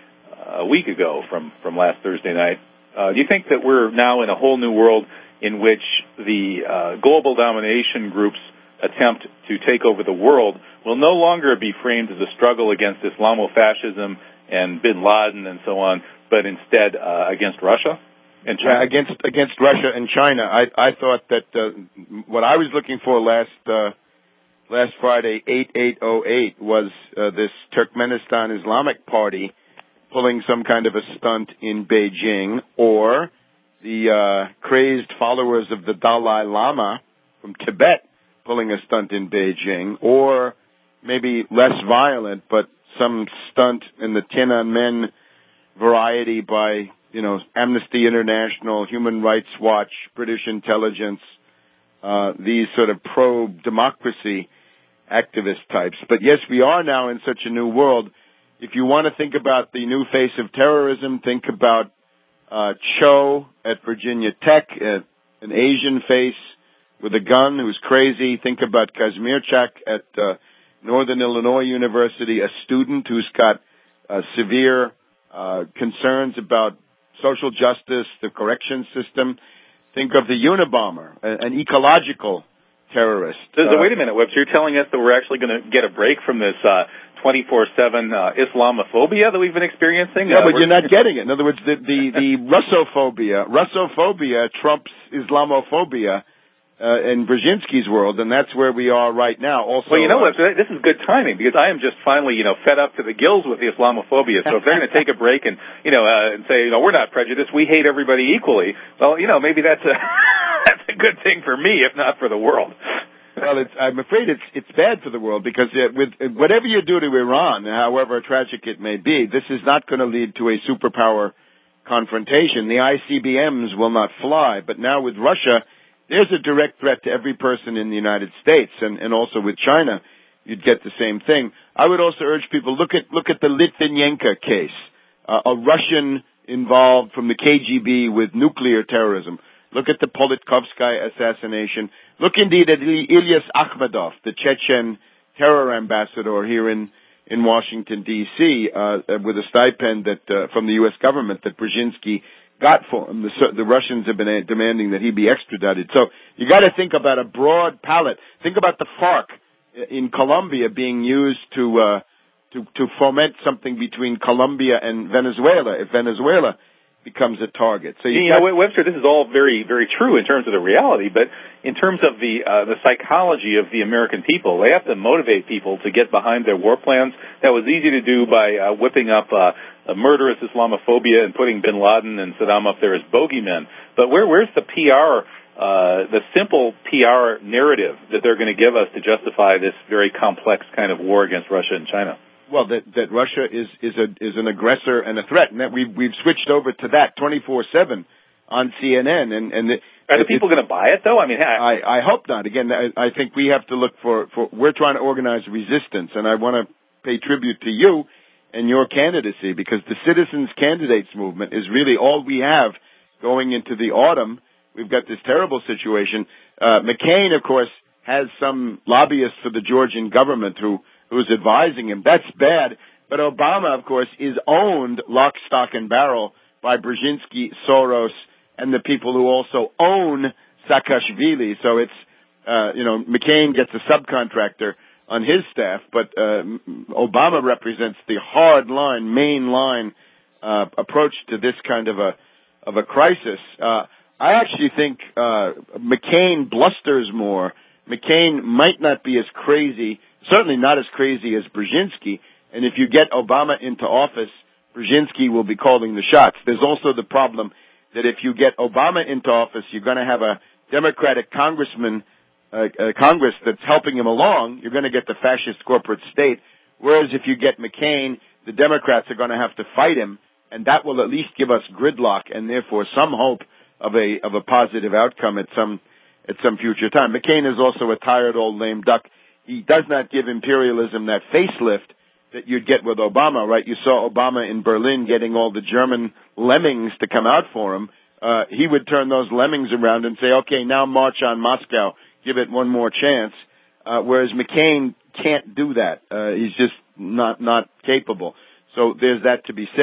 uh, a week ago from, from last Thursday night. Uh, do you think that we're now in a whole new world in which the uh, global domination groups' attempt to take over the world will no longer be framed as a struggle against Islamofascism and bin Laden and so on, but instead uh, against Russia and China? Yeah, against against Russia and China. I I thought that uh, what I was looking for last uh, last Friday, eight eight oh eight, was uh, this Turkmenistan Islamic Party pulling some kind of a stunt in Beijing, or the uh, crazed followers of the Dalai Lama from Tibet pulling a stunt in Beijing, or maybe less violent, but some stunt in the Tiananmen variety by, you know, Amnesty International, Human Rights Watch, British intelligence, uh, these sort of pro-democracy activist types. But yes, we are now in such a new world. If you want to think about the new face of terrorism, think about uh, Cho at Virginia Tech, uh, an Asian face with a gun who's crazy. Think about Kazmierczak at uh, Northern Illinois University, a student who's got uh, severe uh, concerns about social justice, the correction system. Think of the Unabomber, an ecological terrorist. So, uh, wait a minute, Webster. You're telling us that we're actually going to get a break from this uh, twenty-four seven uh, Islamophobia that we've been experiencing? Yeah, uh, but you're not getting it. In other words, the the, the Russophobia, Russophobia trumps Islamophobia uh, in Brzezinski's world, and that's where we are right now. Also, well, you know uh, what? This is good timing because I am just finally, you know, fed up to the gills with the Islamophobia. So if they're going to take a break and, you know, uh, and say, you know, we're not prejudiced, we hate everybody equally. Well, you know, maybe that's a that's a good thing for me, if not for the world. Well, it's, I'm afraid it's it's bad for the world because uh, with uh, whatever you do to Iran, however tragic it may be, this is not going to lead to a superpower confrontation. The I C B Ms will not fly, but now with Russia, there's a direct threat to every person in the United States, and, and also with China, you'd get the same thing. I would also urge people, look at look at the Litvinenko case, uh, a Russian involved from the K G B with nuclear terrorism. Look at the Politkovskaya assassination. Look indeed at Ilyas Akhmedov, the Chechen terror ambassador here in, in Washington, D C, uh, with a stipend that, uh, from the U S government that Brzezinski got for him. The, the Russians have been demanding that he be extradited. So you got to think about a broad palette. Think about the FARC in Colombia being used to, uh, to, to foment something between Colombia and Venezuela, if Venezuela becomes a target. So you, you know, Webster, this is all very, very true in terms of the reality, but in terms of the uh, the psychology of the American people, they have to motivate people to get behind their war plans. That was easy to do by uh, whipping up uh, a murderous Islamophobia and putting bin Laden and Saddam up there as bogeymen. But where where's the P R, uh, the simple P R narrative that they're going to give us to justify this very complex kind of war against Russia and China? Well, that that Russia is is a is an aggressor and a threat, and that we've we've switched over to that twenty-four seven on C N N. And and the, are the people going to buy it though? I mean, I I hope not. Again, I, I think we have to look for for. We're trying to organize resistance, and I want to pay tribute to you and your candidacy because the Citizens Candidates movement is really all we have going into the autumn. We've got this terrible situation. Uh, McCain, of course, has some lobbyists for the Georgian government who. who's advising him. That's bad. But Obama, of course, is owned lock, stock, and barrel by Brzezinski, Soros, and the people who also own Saakashvili. So it's, uh, you know, McCain gets a subcontractor on his staff, but uh, Obama represents the hard line, main line uh, approach to this kind of a of a crisis. Uh, I actually think uh, McCain blusters more. McCain might not be as crazy. Certainly not as crazy as Brzezinski, and if you get Obama into office, Brzezinski will be calling the shots. There's also the problem that if you get Obama into office, you're going to have a Democratic congressman, uh, uh, Congress that's helping him along. You're going to get the fascist corporate state, whereas if you get McCain, the Democrats are going to have to fight him, and that will at least give us gridlock and therefore some hope of a of a positive outcome at some at some future time. McCain is also a tired old lame duck. He does not give imperialism that facelift that you'd get with Obama, right? You saw Obama in Berlin getting all the German lemmings to come out for him. Uh, he would turn those lemmings around and say, okay, now march on Moscow, give it one more chance. Uh, whereas McCain can't do that. Uh, he's just not, not capable. So there's that to be said.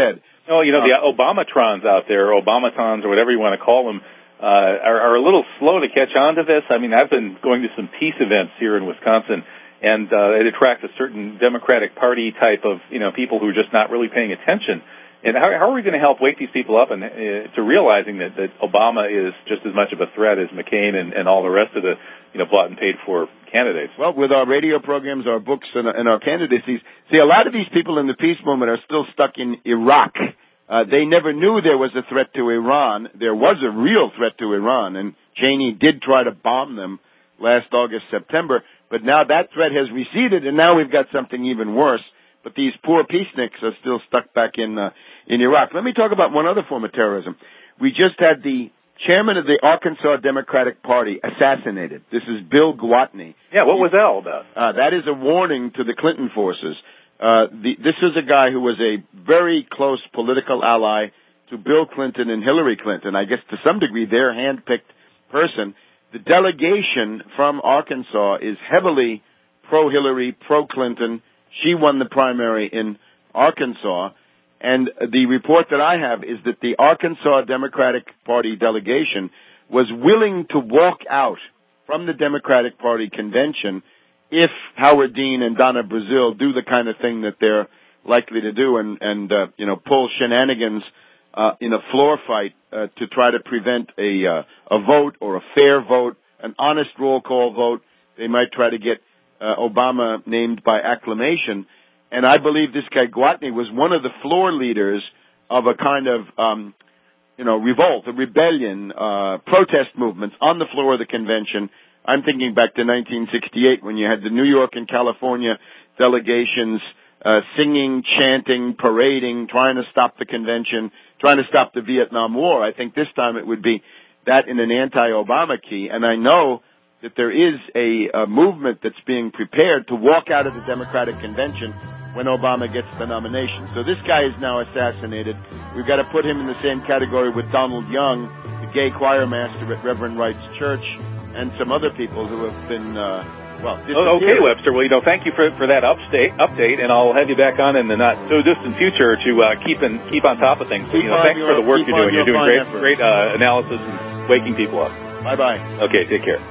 Oh, you know, the Obamatrons out there, Obamatons or whatever you want to call them, uh, are, are a little slow to catch on to this. I mean, I've been going to some peace events here in Wisconsin, and uh, it attracts a certain Democratic Party type of, you know, people who are just not really paying attention. And how, how are we going to help wake these people up and uh, to realizing that, that Obama is just as much of a threat as McCain and, and all the rest of the, you know, bought and paid for candidates? Well, with our radio programs, our books, and, and our candidacies, see, a lot of these people in the peace movement are still stuck in Iraq. Uh, they never knew there was a threat to Iran. There was a real threat to Iran, and Cheney did try to bomb them last August, September. But now that threat has receded, and now we've got something even worse. But these poor peaceniks are still stuck back in uh, in Iraq. Let me talk about one other form of terrorism. We just had the chairman of the Arkansas Democratic Party assassinated. This is Bill Gwatney. Yeah, what was that all about? Uh, that is a warning to the Clinton forces. Uh, the, this is a guy who was a very close political ally to Bill Clinton and Hillary Clinton. I guess to some degree their hand-picked person. The delegation from Arkansas is heavily pro-Hillary, pro-Clinton. She won the primary in Arkansas. And the report that I have is that the Arkansas Democratic Party delegation was willing to walk out from the Democratic Party convention if Howard Dean and Donna Brazile do the kind of thing that they're likely to do and, and uh, you know, pull shenanigans uh, in a floor fight uh, to try to prevent a, uh, a vote or a fair vote, an honest roll call vote. They might try to get uh, Obama named by acclamation. And I believe this guy Gwatney was one of the floor leaders of a kind of, um, you know, revolt, a rebellion, uh, protest movements on the floor of the convention. I'm thinking back to nineteen sixty-eight when you had the New York and California delegations uh, singing, chanting, parading, trying to stop the convention, trying to stop the Vietnam War. I think this time it would be that in an anti-Obama key. And I know that there is a, a movement that's being prepared to walk out of the Democratic convention when Obama gets the nomination. So this guy is now assassinated. We've got to put him in the same category with Donald Young, the gay choir master at Reverend Wright's church, and some other people who have been, uh, well, oh, okay, Webster. Well, you know, thank you for for that update, update, and I'll have you back on in the not so distant future to uh, keep and keep on top of things. So, you know, thanks for the work you're doing. You're doing great, effort. great uh, analysis and waking people up. Bye bye. Okay, take care.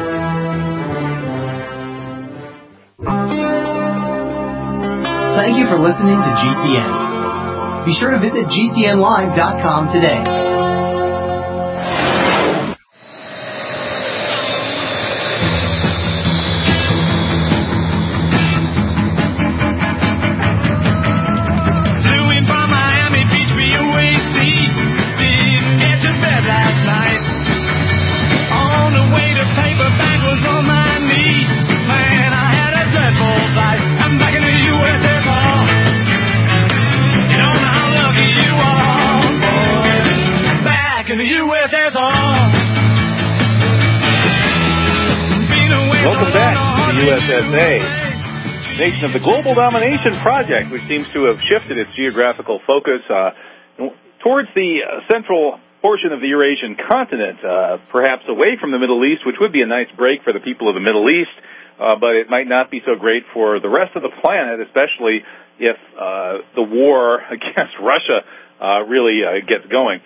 Thank you for listening to G C N. Be sure to visit G C N live dot com today. U S S A, nation of the Global Domination Project, which seems to have shifted its geographical focus uh, towards the uh, central portion of the Eurasian continent, uh, perhaps away from the Middle East, which would be a nice break for the people of the Middle East, uh, but it might not be so great for the rest of the planet, especially if uh, the war against Russia uh, really uh, gets going.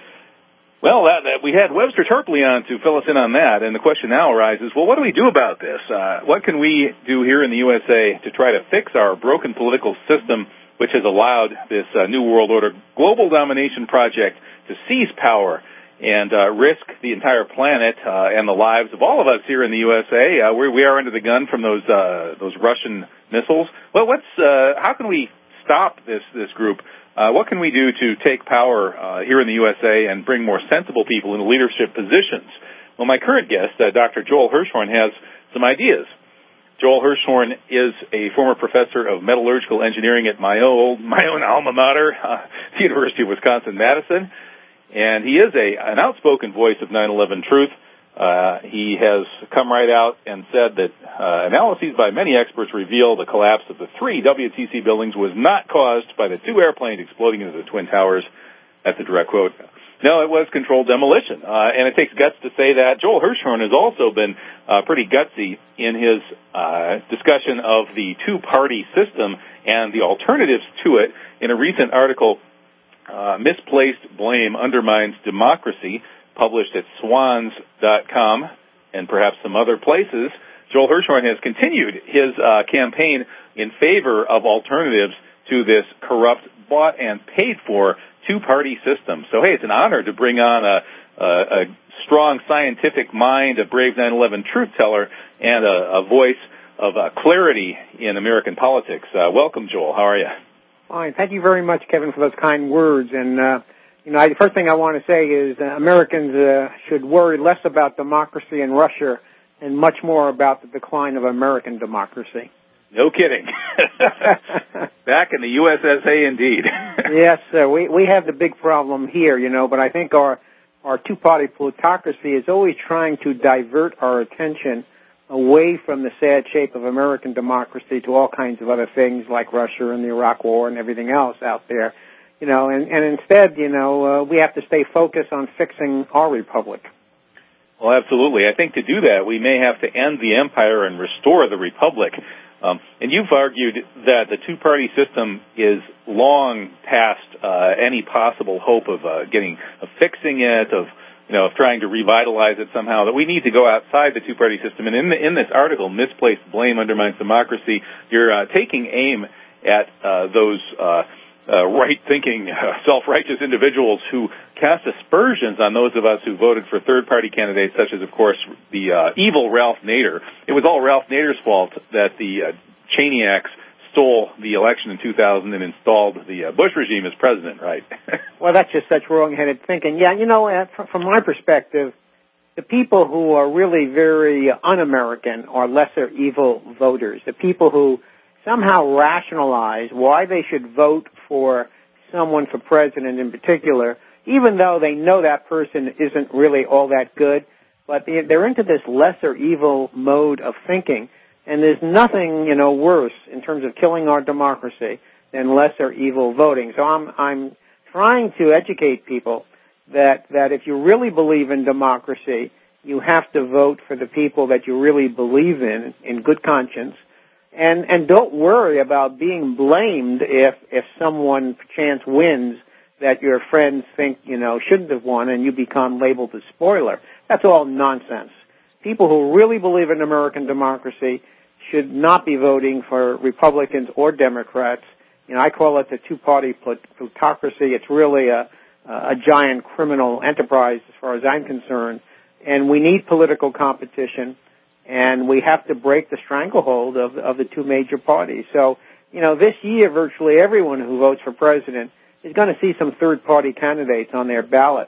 Well, that, that, we had Webster Terpley on to fill us in on that, and the question now arises, well, what do we do about this? Uh, what can we do here in the U S A to try to fix our broken political system, which has allowed this uh, New World Order global domination project to seize power and uh, risk the entire planet uh, and the lives of all of us here in the U S A? Uh, we, we are under the gun from those uh, those Russian missiles. Well, what's uh, how can we stop this this group? Uh, what can we do to take power uh, here in the U S A and bring more sensible people into leadership positions? Well, my current guest, uh, Doctor Joel Hirschhorn, has some ideas. Joel Hirschhorn is a former professor of metallurgical engineering at my old, my own alma mater, uh, the University of Wisconsin-Madison, and he is a an outspoken voice of nine eleven truth. Uh, he has come right out and said that uh, analyses by many experts reveal the collapse of the three W T C buildings was not caused by the two airplanes exploding into the Twin Towers. That's a direct quote. No, it was controlled demolition. Uh, and it takes guts to say that. Joel Hirschhorn has also been uh, pretty gutsy in his uh, discussion of the two-party system and the alternatives to it in a recent article uh, Misplaced Blame Undermines Democracy, published at swans dot com and perhaps some other places. Joel Hirschhorn has continued his uh, campaign in favor of alternatives to this corrupt, bought and paid for two-party system. So, hey, it's an honor to bring on a, a, a strong scientific mind, a brave nine eleven truth teller, and a, a voice of uh, clarity in American politics. Uh, welcome, Joel. How are you? Fine. Thank you very much, Kevin, for those kind words. And, uh, you know, the first thing I want to say is uh, Americans uh, should worry less about democracy in Russia and much more about the decline of American democracy. No kidding. Back in the U S S A, indeed. Yes, uh, we we have the big problem here, you know, but I think our our two-party plutocracy is always trying to divert our attention away from the sad shape of American democracy to all kinds of other things like Russia and the Iraq War and everything else out there, you know, and, and instead, you know, uh, we have to stay focused on fixing our republic. Well, absolutely. I think to do that, we may have to end the empire and restore the republic. Um, and you've argued that the two-party system is long past uh, any possible hope of uh, getting, of fixing it, of you know, of trying to revitalize it somehow. That we need to go outside the two-party system. And in the, in this article, "Misplaced Blame Undermines Democracy," you're uh, taking aim at uh, those uh, uh, right-thinking, uh, self-righteous individuals who cast aspersions on those of us who voted for third-party candidates, such as, of course, the uh, evil Ralph Nader. It was all Ralph Nader's fault that the uh, Cheneyaks stole the election in two thousand and installed the uh, Bush regime as president, right? Well, that's just such wrong-headed thinking. Yeah, you know, uh, from my perspective, the people who are really very un-American are lesser evil voters, the people who somehow rationalize why they should vote for someone for president in particular, even though they know that person isn't really all that good, but they're into this lesser evil mode of thinking. And there's nothing, you know, worse in terms of killing our democracy than lesser evil voting. So I'm I'm trying to educate people that that if you really believe in democracy, you have to vote for the people that you really believe in, in good conscience, and and don't worry about being blamed if if someone chance wins that your friends think, you know, shouldn't have won, and you become labeled a spoiler. That's all nonsense. People who really believe in American democracy should not be voting for Republicans or Democrats. You know, I call it the two-party plutocracy. It's really a, a giant criminal enterprise as far as I'm concerned. And we need political competition, and we have to break the stranglehold of, of the two major parties. So, you know, this year, virtually everyone who votes for president is going to see some third-party candidates on their ballot.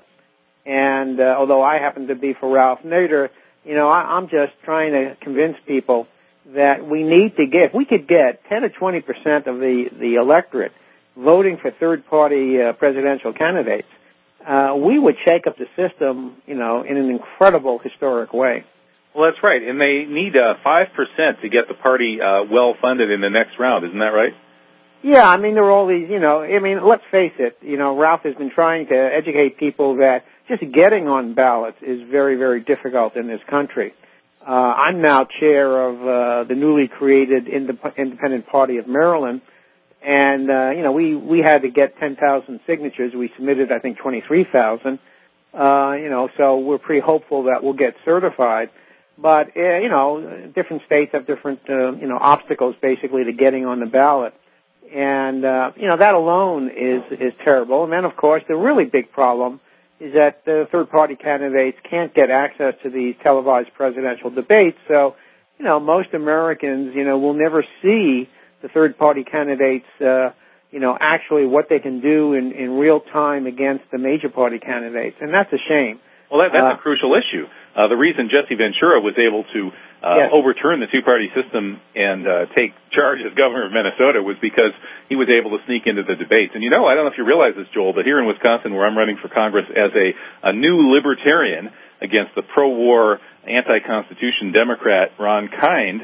And uh, although I happen to be for Ralph Nader, you know, I, I'm just trying to convince people that we need to get, if we could get ten to twenty percent of the, the electorate voting for third-party uh, presidential candidates, uh, we would shake up the system, you know, in an incredible, historic way. Well, that's right. And they need uh, five percent to get the party uh, well-funded in the next round. Isn't that right? Yeah, I mean, there are all these, you know, I mean, let's face it, you know, Ralph has been trying to educate people that just getting on ballots is very, very difficult in this country. Uh, I'm now chair of uh, the newly created Indep- Independent Party of Maryland, and, uh, you know, we, we had to get ten thousand signatures. We submitted, I think, twenty-three thousand, uh, you know, so we're pretty hopeful that we'll get certified. But, uh, you know, different states have different, uh, you know, obstacles, basically, to getting on the ballot. And, uh, you know, that alone is, is terrible. And then, of course, the really big problem is that the third-party candidates can't get access to these televised presidential debates. So, you know, most Americans, you know, will never see the third-party candidates, uh, you know, actually what they can do in, in real time against the major party candidates. And that's a shame. Well, that, that's uh, a crucial issue. Uh, the reason Jesse Ventura was able to uh, yes. overturn the two-party system and uh, take charge as governor of Minnesota was because he was able to sneak into the debates. And, you know, I don't know if you realize this, Joel, but here in Wisconsin, where I'm running for Congress as a, a new libertarian against the pro-war, anti-Constitution Democrat Ron Kind,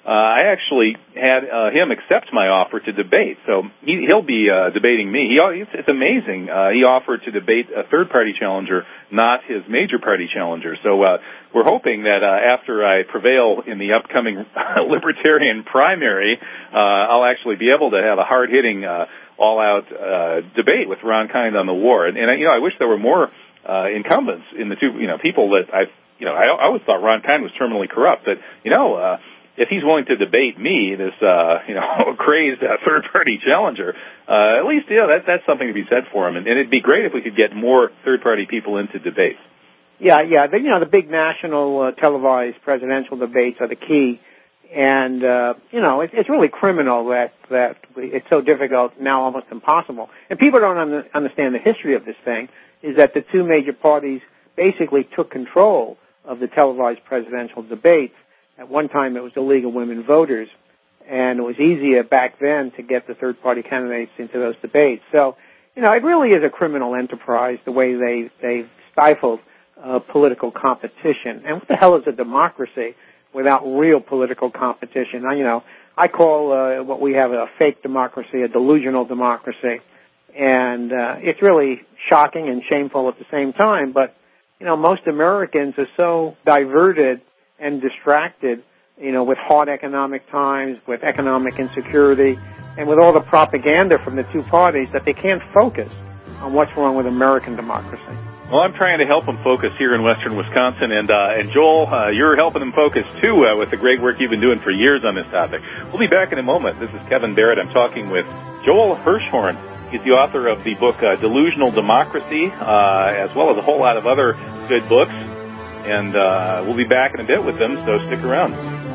uh, I actually had uh, him accept my offer to debate. So he, he'll be uh, debating me. He, it's, it's amazing. Uh, he offered to debate a third-party challenger, not his major party challenger. So uh, we're hoping that uh, after I prevail in the upcoming Libertarian primary, uh, I'll actually be able to have a hard-hitting, uh, all-out uh, debate with Ron Kind on the war. And, and you know, I wish there were more uh, incumbents in the two, you know, people that I've, you know, I, I always thought Ron Kind was terminally corrupt. But, you know, uh, if he's willing to debate me, this, uh, you know, crazed uh, third-party challenger, uh, at least, yeah, that, that's something to be said for him. And, and it'd be great if we could get more third-party people into debates. Yeah, yeah. The, you know, the big national uh, televised presidential debates are the key. And, uh, you know, it, it's really criminal that, that it's so difficult, now almost impossible. And people don't un- understand the history of this thing, is that the two major parties basically took control of the televised presidential debates. At one time, it was the League of Women Voters, and it was easier back then to get the third-party candidates into those debates. So, you know, it really is a criminal enterprise, the way they, they've stifled uh, political competition. And what the hell is a democracy without real political competition? I, you know, I call uh, what we have a fake democracy, a delusional democracy. And uh, it's really shocking and shameful at the same time. But, you know, most Americans are so diverted and distracted, you know, with hard economic times, with economic insecurity, and with all the propaganda from the two parties that they can't focus on what's wrong with American democracy. Well, I'm trying to help them focus here in western Wisconsin, and uh, and Joel, uh, you're helping them focus too uh, with the great work you've been doing for years on this topic. We'll be back in a moment. This is Kevin Barrett. I'm talking with Joel Hirschhorn. He's the author of the book uh, Delusional Democracy, uh, as well as a whole lot of other good books. And uh, we'll be back in a bit with them, so stick around.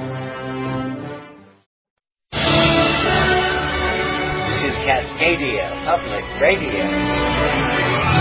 This is Cascadia Public Radio.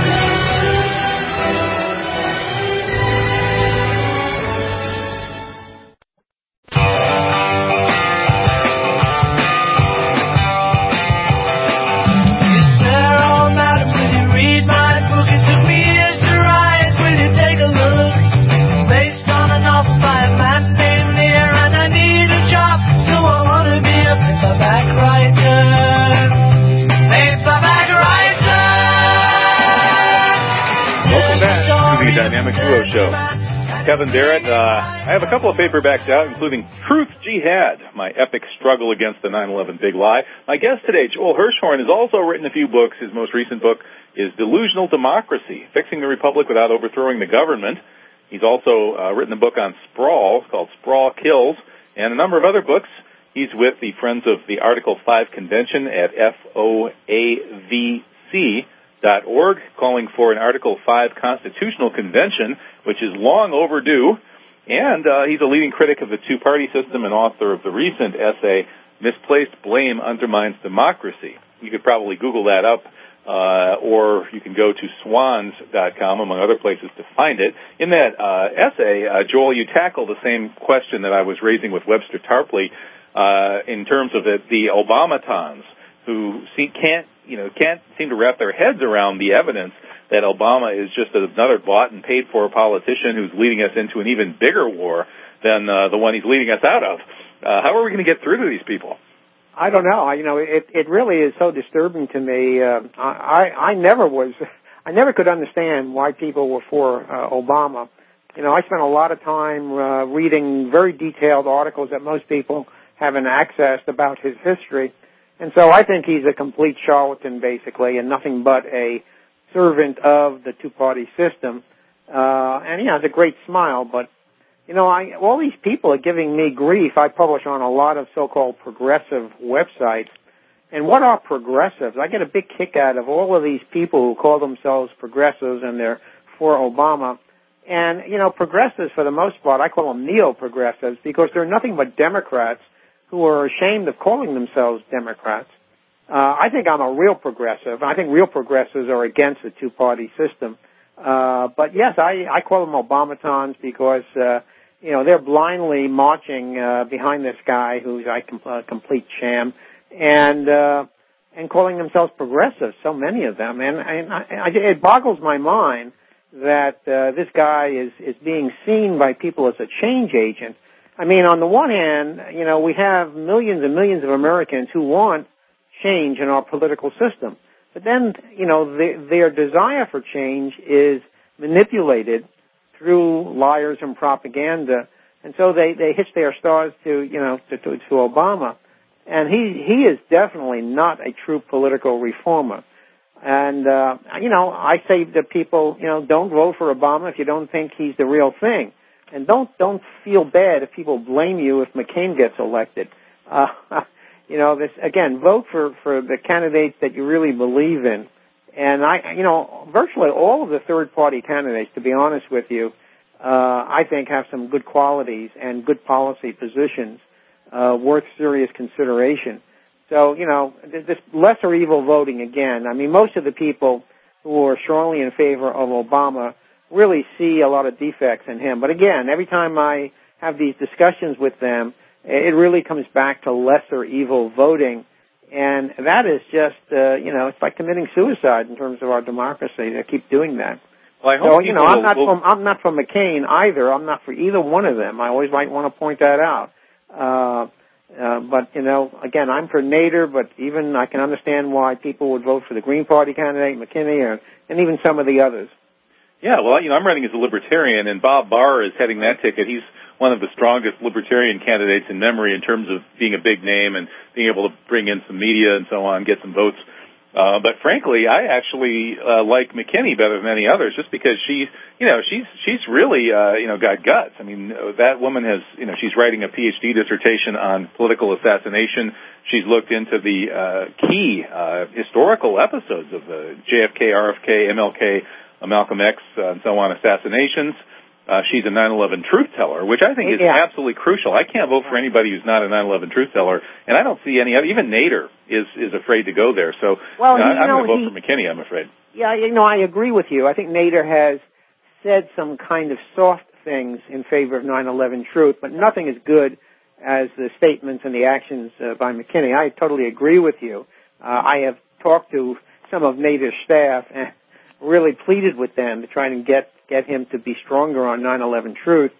Dynamic Duo Show. Kevin Barrett. Uh, I have a couple of paperbacks out, including Truth Jihad, my epic struggle against the nine eleven big lie. My guest today, Joel Hirschhorn, has also written a few books. His most recent book is Delusional Democracy, Fixing the Republic Without Overthrowing the Government. He's also uh, written a book on sprawl called Sprawl Kills, and a number of other books. He's with the Friends of the Article five Convention at F O A V C dot org, calling for an Article five constitutional convention, which is long overdue. And uh, he's a leading critic of the two-party system and author of the recent essay, Misplaced Blame Undermines Democracy. You could probably Google that up, uh, or you can go to swans dot com, among other places, to find it. In that uh, essay, uh, Joel, you tackle the same question that I was raising with Webster Tarpley uh, in terms of it, the Obamatons, who see, can't, you know, can't seem to wrap their heads around the evidence that Obama is just another bought and paid for politician who's leading us into an even bigger war than uh, the one he's leading us out of. Uh, how are we going to get through to these people? I don't know. I, you know, it it really is so disturbing to me. Uh, I I never was, I never could understand why people were for uh, Obama. You know, I spent a lot of time uh, reading very detailed articles that most people haven't accessed about his history. And so I think he's a complete charlatan, basically, and nothing but a servant of the two-party system. Uh, and, he has a great smile, but, you know, I, all these people are giving me grief. I publish on a lot of so-called progressive websites. And what are progressives? I get a big kick out of all of these people who call themselves progressives and they're for Obama. And, you know, progressives, for the most part, I call them neo-progressives because they're nothing but Democrats who are ashamed of calling themselves Democrats. Uh, I think I'm a real progressive. I think real progressives are against the two-party system. Uh, but yes, I, I call them Obamatons because, uh, you know, they're blindly marching, uh, behind this guy who's a com- complete sham and, uh, and calling themselves progressives, so many of them. And, and I, I, it boggles my mind that, uh, this guy is, is being seen by people as a change agent. I mean, on the one hand, you know, we have millions and millions of Americans who want change in our political system. But then, you know, the, their desire for change is manipulated through liars and propaganda. And so they, they hitch their stars to, you know, to, to, to Obama. And he, he is definitely not a true political reformer. And, uh, you know, I say to people, you know, don't vote for Obama if you don't think he's the real thing. And don't, don't feel bad if people blame you if McCain gets elected. Uh, you know, this, again, vote for, for the candidates that you really believe in. And I, you know, virtually all of the third party candidates, to be honest with you, uh, I think have some good qualities and good policy positions, uh, worth serious consideration. So, you know, this lesser evil voting again. I mean, most of the people who are strongly in favor of Obama really see a lot of defects in him. But again, every time I have these discussions with them, it really comes back to lesser evil voting. And that is just, uh, you know, it's like committing suicide in terms of our democracy to keep doing that. Well, I hope so, you know, I'm not will... from, I'm not for McCain either. I'm not for either one of them. I always might want to point that out. Uh, Uh, but, you know, again, I'm for Nader, but even I can understand why people would vote for the Green Party candidate, McKinney, or, and even some of the others. Yeah, well, you know, I'm running as a libertarian, and Bob Barr is heading that ticket. He's one of the strongest libertarian candidates in memory in terms of being a big name and being able to bring in some media and so on, get some votes. Uh, but frankly, I actually uh, like McKinney better than any others, just because she's, you know, she's she's really, uh, you know, got guts. I mean, that woman has, you know, she's writing a P H D dissertation on political assassination. She's looked into the uh, key uh, historical episodes of the J F K, R F K, M L K, Malcolm X, uh, and so on assassinations. Uh, she's a nine eleven truth teller, which I think is yeah. absolutely crucial. I can't vote for anybody who's not a nine eleven truth teller, and I don't see any other. Even Nader is is afraid to go there. So well, you know, he, I'm you know, going to vote he, for McKinney, I'm afraid. Yeah, you know, I agree with you. I think Nader has said some kind of soft things in favor of nine eleven truth, but nothing as good as the statements and the actions uh, by McKinney. I totally agree with you. Uh, I have talked to some of Nader's staff and really pleaded with them to try and get get him to be stronger on nine eleven truth,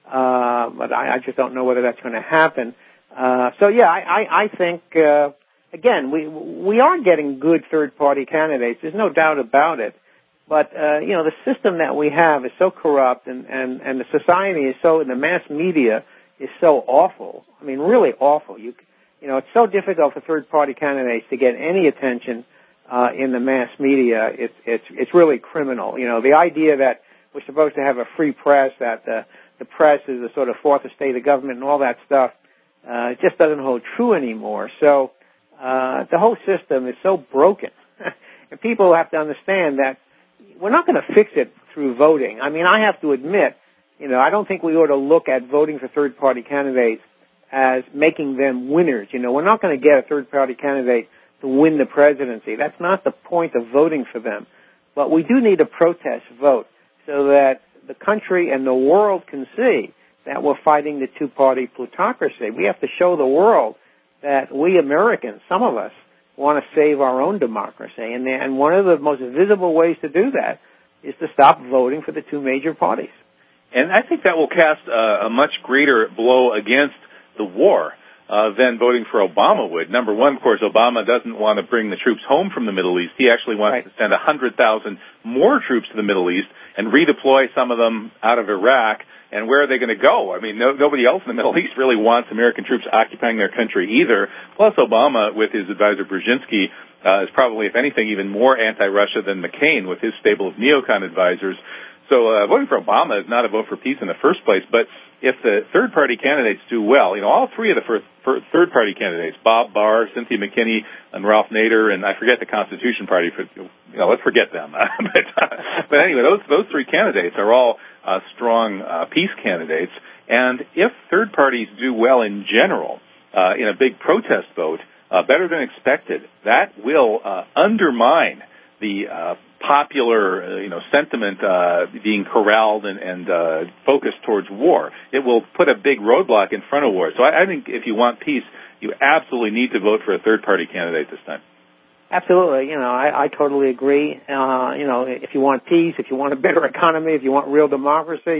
uh, but I, I just don't know whether that's going to happen. Uh, so yeah, I, I, I think, uh, again, we, we are getting good third party candidates. There's no doubt about it. But, uh, you know, the system that we have is so corrupt and, and, and the society is so, and the mass media is so awful. I mean, really awful. You, you know, it's so difficult for third party candidates to get any attention, uh, in the mass media. It's, it's, it's really criminal. You know, the idea that we're supposed to have a free press, that the, the press is a sort of fourth estate of government and all that stuff, uh, it just doesn't hold true anymore. So, uh, the whole system is so broken. And people have to understand that we're not going to fix it through voting. I mean, I have to admit, you know, I don't think we ought to look at voting for third party candidates as making them winners. You know, we're not going to get a third party candidate to win the presidency. That's not the point of voting for them. But we do need a protest vote, so that the country and the world can see that we're fighting the two-party plutocracy. We have to show the world that we Americans, some of us, want to save our own democracy. And, and one of the most visible ways to do that is to stop voting for the two major parties. And I think that will cast a, a much greater blow against the war uh, than voting for Obama would. Number one, of course, Obama doesn't want to bring the troops home from the Middle East. He actually wants right. to send one hundred thousand more troops to the Middle East and redeploy some of them out of Iraq. And where are they going to go? I mean, no, nobody else in the Middle East really wants American troops occupying their country either. Plus, Obama, with his advisor Brzezinski, uh, is probably, if anything, even more anti-Russia than McCain with his stable of neocon advisors. So uh, voting for Obama is not a vote for peace in the first place. But if the third-party candidates do well, you know, all three of the first, first third-party candidates, Bob Barr, Cynthia McKinney, and Ralph Nader, and I forget the Constitution Party, for, you know, let's forget them. but, uh, but anyway, those those three candidates are all uh, strong uh, peace candidates. And if third parties do well in general uh, in a big protest vote, uh, better than expected, that will uh, undermine the uh, popular, uh, you know, sentiment uh, being corralled and, and uh, focused towards war. It will put a big roadblock in front of war. So I, I think if you want peace, you absolutely need to vote for a third-party candidate this time. Absolutely. You know, I, I totally agree. Uh, you know, if you want peace, if you want a better economy, if you want real democracy,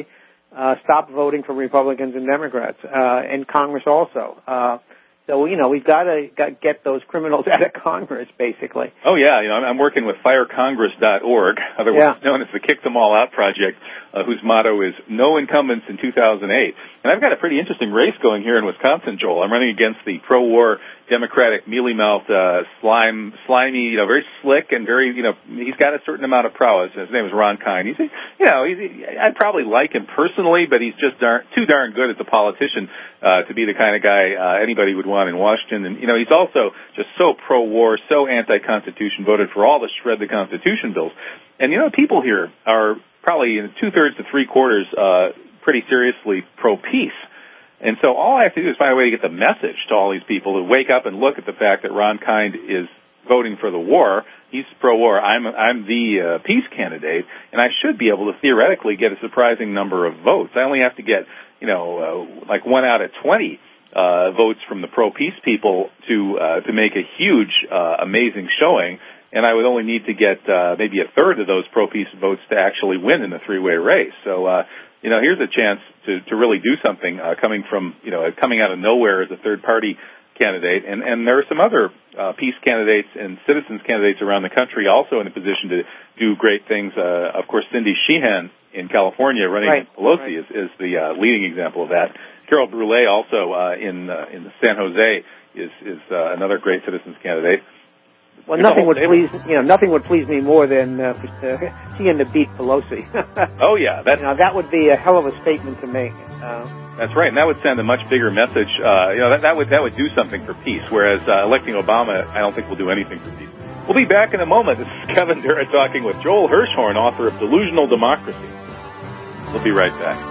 uh, stop voting for Republicans and Democrats, uh, in Congress also. Uh, So, you know, we've got to get those criminals out of Congress, basically. Oh, yeah. You know, I'm working with fire congress dot org, otherwise yeah. known as the Kick Them All Out Project, uh, whose motto is No Incumbents in two thousand eight. And I've got a pretty interesting race going here in Wisconsin, Joel. I'm running against the pro-war Democratic mealy-mouthed, uh, slime, slimy, you know, very slick and very, you know, he's got a certain amount of prowess. His name is Ron Kind. He's, you know, he's, I'd probably like him personally, but he's just darn, too darn good as a politician, uh, to be the kind of guy, uh, anybody would want in Washington. And, you know, he's also just so pro-war, so anti-Constitution, voted for all the shred the Constitution bills. And, you know, people here are probably two-thirds to three-quarters, uh, pretty seriously pro-peace. And so all I have to do is find a way to get the message to all these people to wake up and look at the fact that Ron Kind is voting for the war. He's pro-war. I'm I'm the uh, peace candidate, and I should be able to theoretically get a surprising number of votes. I only have to get, you know, uh, like one out of twenty uh, votes from the pro-peace people to uh, to make a huge, uh, amazing showing. And I would only need to get uh, maybe a third of those pro-peace votes to actually win in the three-way race. So, uh, you know, here's a chance to, to really do something uh, coming from, you know, coming out of nowhere as a third-party candidate. And, and there are some other uh, peace candidates and citizens candidates around the country also in a position to do great things. Uh, of course, Cindy Sheehan in California running right. against Pelosi right. is, is the uh, leading example of that. Carol Brule also uh, in uh, in San Jose is, is uh, another great citizens candidate. Well, nothing would please you know nothing would please me more than uh, seeing to beat Pelosi. Oh yeah, that you know, that would be a hell of a statement to make. Uh, that's right, and that would send a much bigger message. Uh, you know, that, that would that would do something for peace. Whereas uh, electing Obama, I don't think will do anything for peace. We'll be back in a moment. This is Kevin Durrett talking with Joel Hirschhorn, author of Delusional Democracy. We'll be right back.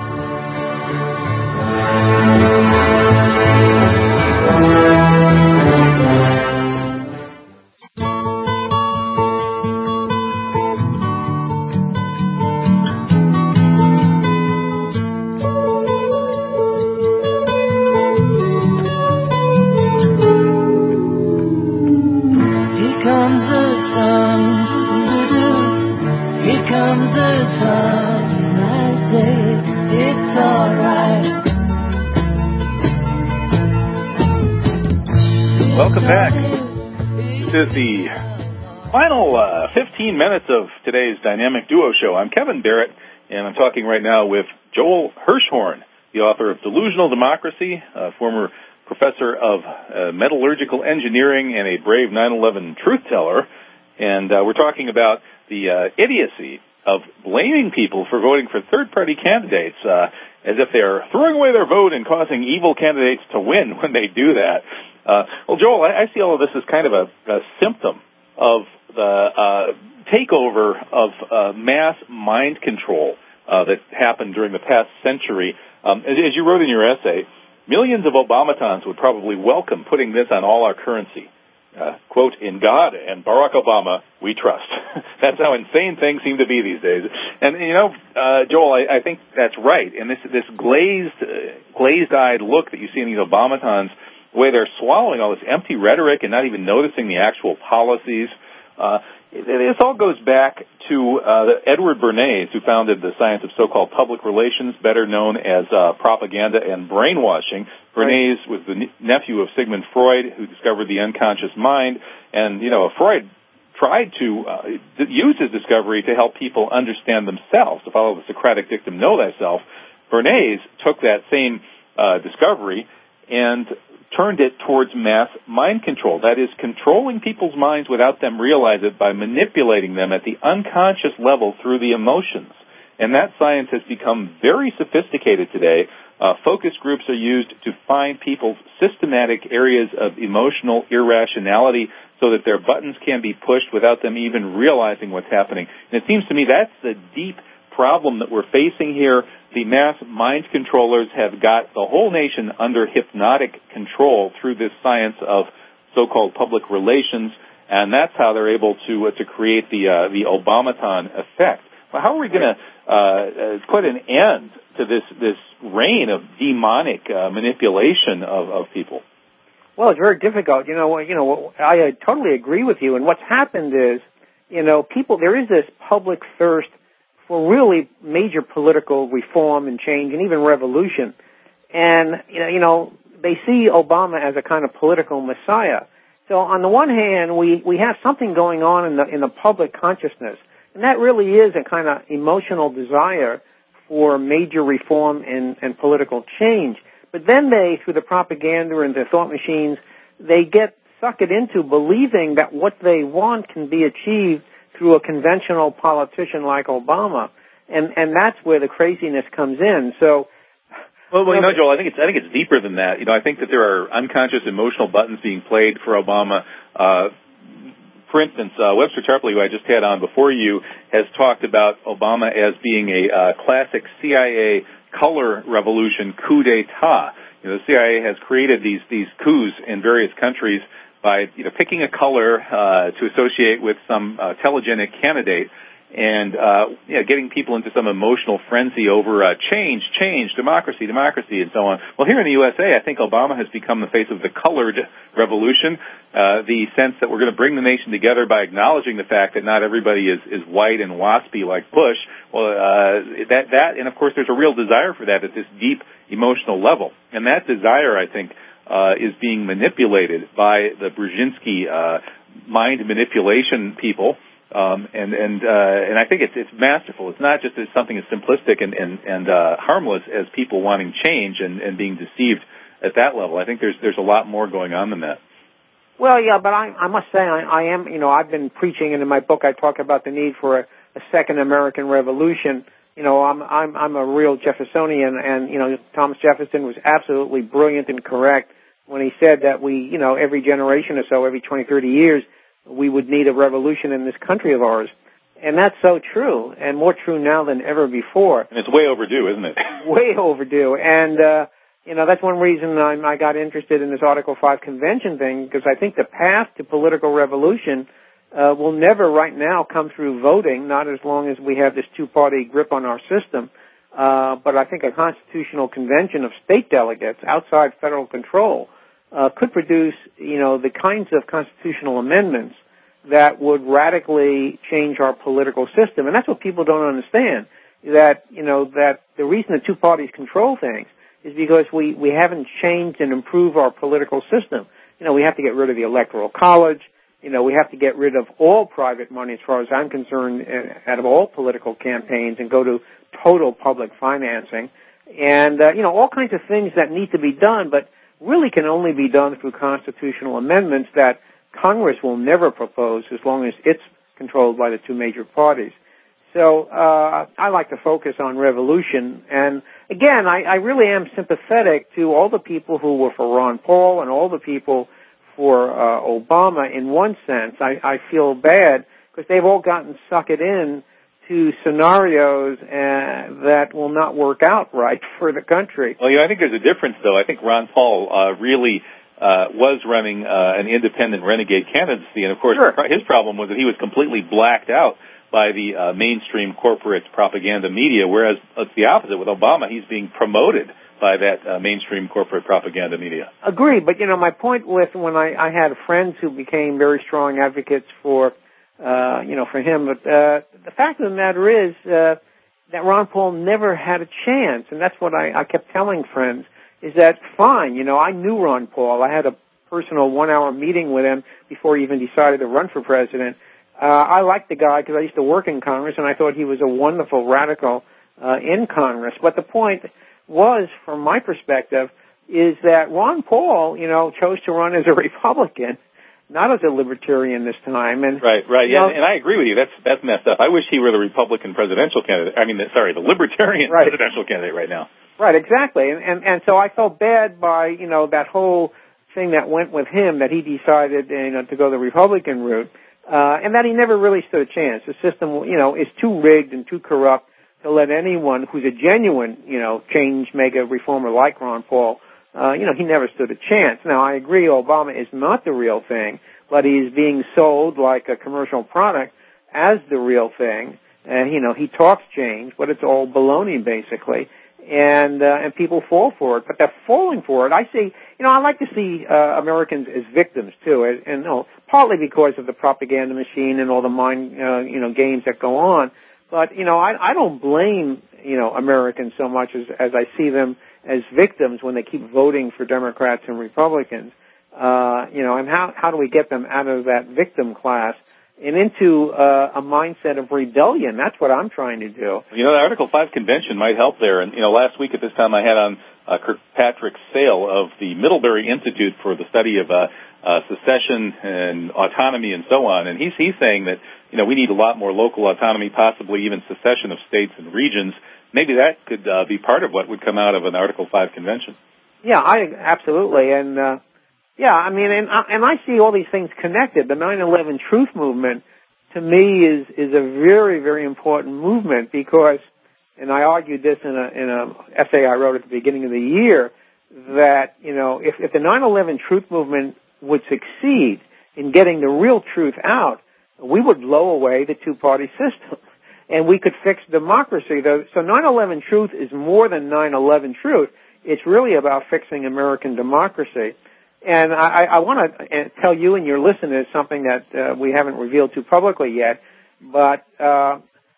Welcome back. This is the final uh, fifteen minutes of today's Dynamic Duo Show. I'm Kevin Barrett, and I'm talking right now with Joel Hirschhorn, the author of Delusional Democracy, a former professor of uh, metallurgical engineering and a brave nine eleven truth teller. And uh, we're talking about the uh, idiocy of blaming people for voting for third-party candidates uh, as if they're throwing away their vote and causing evil candidates to win when they do that. Uh, well, Joel, I, I see all of this as kind of a, a symptom of the uh, takeover of uh, mass mind control uh, that happened during the past century. Um, as, as you wrote in your essay, millions of Obamatons would probably welcome putting this on all our currency. Uh, quote, in God and Barack Obama, we trust. That's how insane things seem to be these days. And, you know, uh, Joel, I, I think that's right. And this this glazed, uh, glazed-eyed look that you see in these Obamatons, the way they're swallowing all this empty rhetoric and not even noticing the actual policies, uh, this all goes back to uh, Edward Bernays, who founded the science of so-called public relations, better known as uh, propaganda and brainwashing. Bernays was the nephew of Sigmund Freud, who discovered the unconscious mind. And, you know, Freud tried to uh, use his discovery to help people understand themselves, to follow the Socratic dictum, know thyself. Bernays took that same uh, discovery and turned it towards mass mind control. That is, controlling people's minds without them realize it by manipulating them at the unconscious level through the emotions. And that science has become very sophisticated today. Uh, focus groups are used to find people's systematic areas of emotional irrationality so that their buttons can be pushed without them even realizing what's happening. And it seems to me that's the deep problem that we're facing here. The mass mind controllers have got the whole nation under hypnotic control through this science of so-called public relations, and that's how they're able to uh, to create the uh, the Obamaton effect. Well, how are we going to uh, uh, put an end to this this reign of demonic uh, manipulation of, of people? Well, it's very difficult. You know, you know, I uh, totally agree with you. And what's happened is, you know, people there is this public thirst for really major political reform and change and even revolution. And, you know, they see Obama as a kind of political messiah. So on the one hand, we, we have something going on in the, in the public consciousness. And that really is a kind of emotional desire for major reform and, and political change. But then they, through the propaganda and the thought machines, they get sucked into believing that what they want can be achieved through a conventional politician like Obama. And, and that's where the craziness comes in. So, Well, well, you know, Joel, I think it's I think it's deeper than that. You know, I think that there are unconscious emotional buttons being played for Obama. Uh, for instance, uh, Webster Tarpley, who I just had on before you, has talked about Obama as being a uh, classic C I A color revolution coup d'état. You know, the C I A has created these these coups in various countries by you know picking a color uh, to associate with some uh, telegenic candidate. And, uh, you know, getting people into some emotional frenzy over, uh, change, change, democracy, democracy, and so on. Well, here in the U S A, I think Obama has become the face of the colored revolution, uh, the sense that we're going to bring the nation together by acknowledging the fact that not everybody is, is white and waspy like Bush. Well, uh, that, that, and of course there's a real desire for that at this deep emotional level. And that desire, I think, uh, is being manipulated by the Brzezinski, uh, mind manipulation people. Um, and and uh, and I think it's it's masterful. It's not just as something as simplistic and and, and uh, harmless as people wanting change and, and being deceived at that level. I think there's there's a lot more going on than that. Well, yeah, but I, I must say I, I am. You know, I've been preaching, and in my book I talk about the need for a, a second American Revolution. You know, I'm I'm I'm a real Jeffersonian, and you know, Thomas Jefferson was absolutely brilliant and correct when he said that we, you know, every generation or so, every twenty, thirty years. We would need a revolution in this country of ours. And that's so true, and more true now than ever before. And it's way overdue, isn't it? Way overdue. And, uh, you know, that's one reason I, I got interested in this Article five convention thing, because I think the path to political revolution uh, will never right now come through voting, not as long as we have this two-party grip on our system. Uh, but I think a constitutional convention of state delegates outside federal control Uh, could produce, you know, the kinds of constitutional amendments that would radically change our political system. And that's what people don't understand, that, you know, that the reason the two parties control things is because we, we haven't changed and improved our political system. You know, we have to get rid of the Electoral College. You know, we have to get rid of all private money, as far as I'm concerned, out of all political campaigns and go to total public financing. And, uh, you know, all kinds of things that need to be done, but really can only be done through constitutional amendments that Congress will never propose as long as it's controlled by the two major parties. So uh, I like to focus on revolution. And again, I, I really am sympathetic to all the people who were for Ron Paul and all the people for uh, Obama in one sense. I, I feel bad because they've all gotten sucked in to scenarios uh, that will not work out right for the country. Well, you know, I think there's a difference, though. I think Ron Paul uh, really uh, was running uh, an independent renegade candidacy, and of course, sure. his problem was that he was completely blacked out by the uh, mainstream corporate propaganda media, whereas it's the opposite. With Obama, he's being promoted by that uh, mainstream corporate propaganda media. Agreed, but, you know, my point with when I, I had friends who became very strong advocates for Uh, you know, for him. But uh, the fact of the matter is uh, that Ron Paul never had a chance, and that's what I, I kept telling friends, is that fine, you know, I knew Ron Paul. I had a personal one-hour meeting with him before he even decided to run for president. Uh, I liked the guy because I used to work in Congress, and I thought he was a wonderful radical uh, in Congress. But the point was, from my perspective, is that Ron Paul, you know, chose to run as a Republican, not as a libertarian this time. And right, right, yeah, know, and I agree with you. That's that's messed up. I wish he were the Republican presidential candidate. I mean, the, sorry, the Libertarian right. presidential candidate right now. Right, exactly. And, and and so I felt bad by, you know, that whole thing that went with him, that he decided, you know, to go the Republican route, uh, and that he never really stood a chance. The system, you know, is too rigged and too corrupt to let anyone who's a genuine, you know, change maker reformer like Ron Paul. Uh, you know, he never stood a chance. Now, I agree Obama is not the real thing, but he's being sold like a commercial product as the real thing. And, you know, he talks change, but it's all baloney, basically. And, uh, and people fall for it, but they're falling for it. I see, you know, I like to see, uh, Americans as victims, too. And, and you know, partly because of the propaganda machine and all the mind, uh, you know, games that go on. But, you know, I, I don't blame, you know, Americans so much as, as I see them as victims when they keep voting for Democrats and Republicans. Uh, you know, and how, how do we get them out of that victim class and into uh, a mindset of rebellion? That's what I'm trying to do. You know, the Article five convention might help there. And, you know, last week at this time I had on uh, Kirkpatrick Sale of the Middlebury Institute for the Study of uh, uh, Secession and Autonomy and so on. And he's, he's saying that, you know, we need a lot more local autonomy, possibly even secession of states and regions. Maybe that could uh, be part of what would come out of an Article five convention. Yeah, I absolutely. And, uh, yeah, I mean, and, and I see all these things connected. The nine eleven Truth Movement, to me, is, is a very, very important movement because, and I argued this in a, in a essay I wrote at the beginning of the year, that, you know, if, if the nine eleven Truth Movement would succeed in getting the real truth out, we would blow away the two-party system, and we could fix democracy. So nine eleven Truth is more than nine eleven Truth. It's really about fixing American democracy. And I, I want to tell you and your listeners something that uh, we haven't revealed too publicly yet, but uh,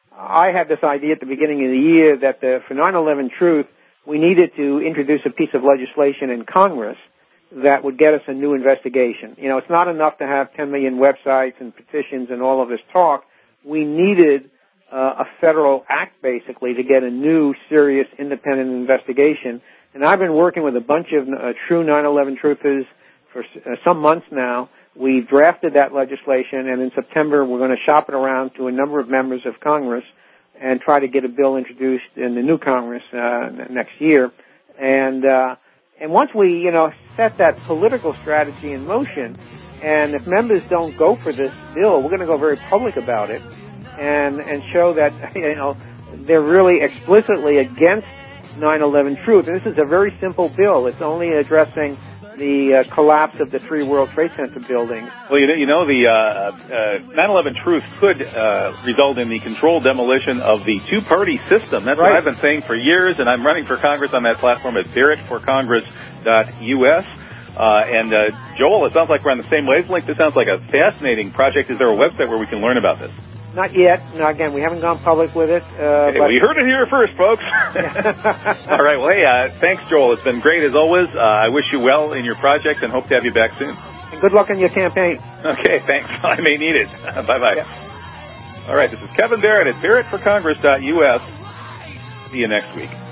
I had this idea at the beginning of the year that the, for nine eleven Truth, we needed to introduce a piece of legislation in Congress that would get us a new investigation. You know, it's not enough to have ten million websites and petitions and all of this talk. We needed uh, a federal act, basically, to get a new, serious, independent investigation. And I've been working with a bunch of uh, true nine eleven truthers for uh, some months now. We've drafted that legislation, and in September we're going to shop it around to a number of members of Congress and try to get a bill introduced in the new Congress uh, next year. And uh, and once we, you know, set that political strategy in motion, and if members don't go for this bill, we're going to go very public about it and and show that, you know, they're really explicitly against nine eleven Truth. And this is a very simple bill. It's only addressing the uh, collapse of the three World Trade Center buildings. Well, you know, you know the uh, uh, nine eleven Truth could uh, result in the controlled demolition of the two-party system. That's right. What I've been saying for years, and I'm running for Congress on that platform at barrett for congress dot U S. Uh, and uh, Joel, it sounds like we're on the same wavelength. This sounds like a fascinating project. Is there a website where we can learn about this? Not yet. No, again, we haven't gone public with it. Uh, okay, but well, you heard it here first, folks. All right. Well, hey, uh, thanks, Joel. It's been great as always. Uh, I wish you well in your project and hope to have you back soon. And good luck in your campaign. Okay, thanks. I may need it. Bye-bye. Yeah. All right. This is Kevin Barrett at barrett for congress dot U S. See you next week.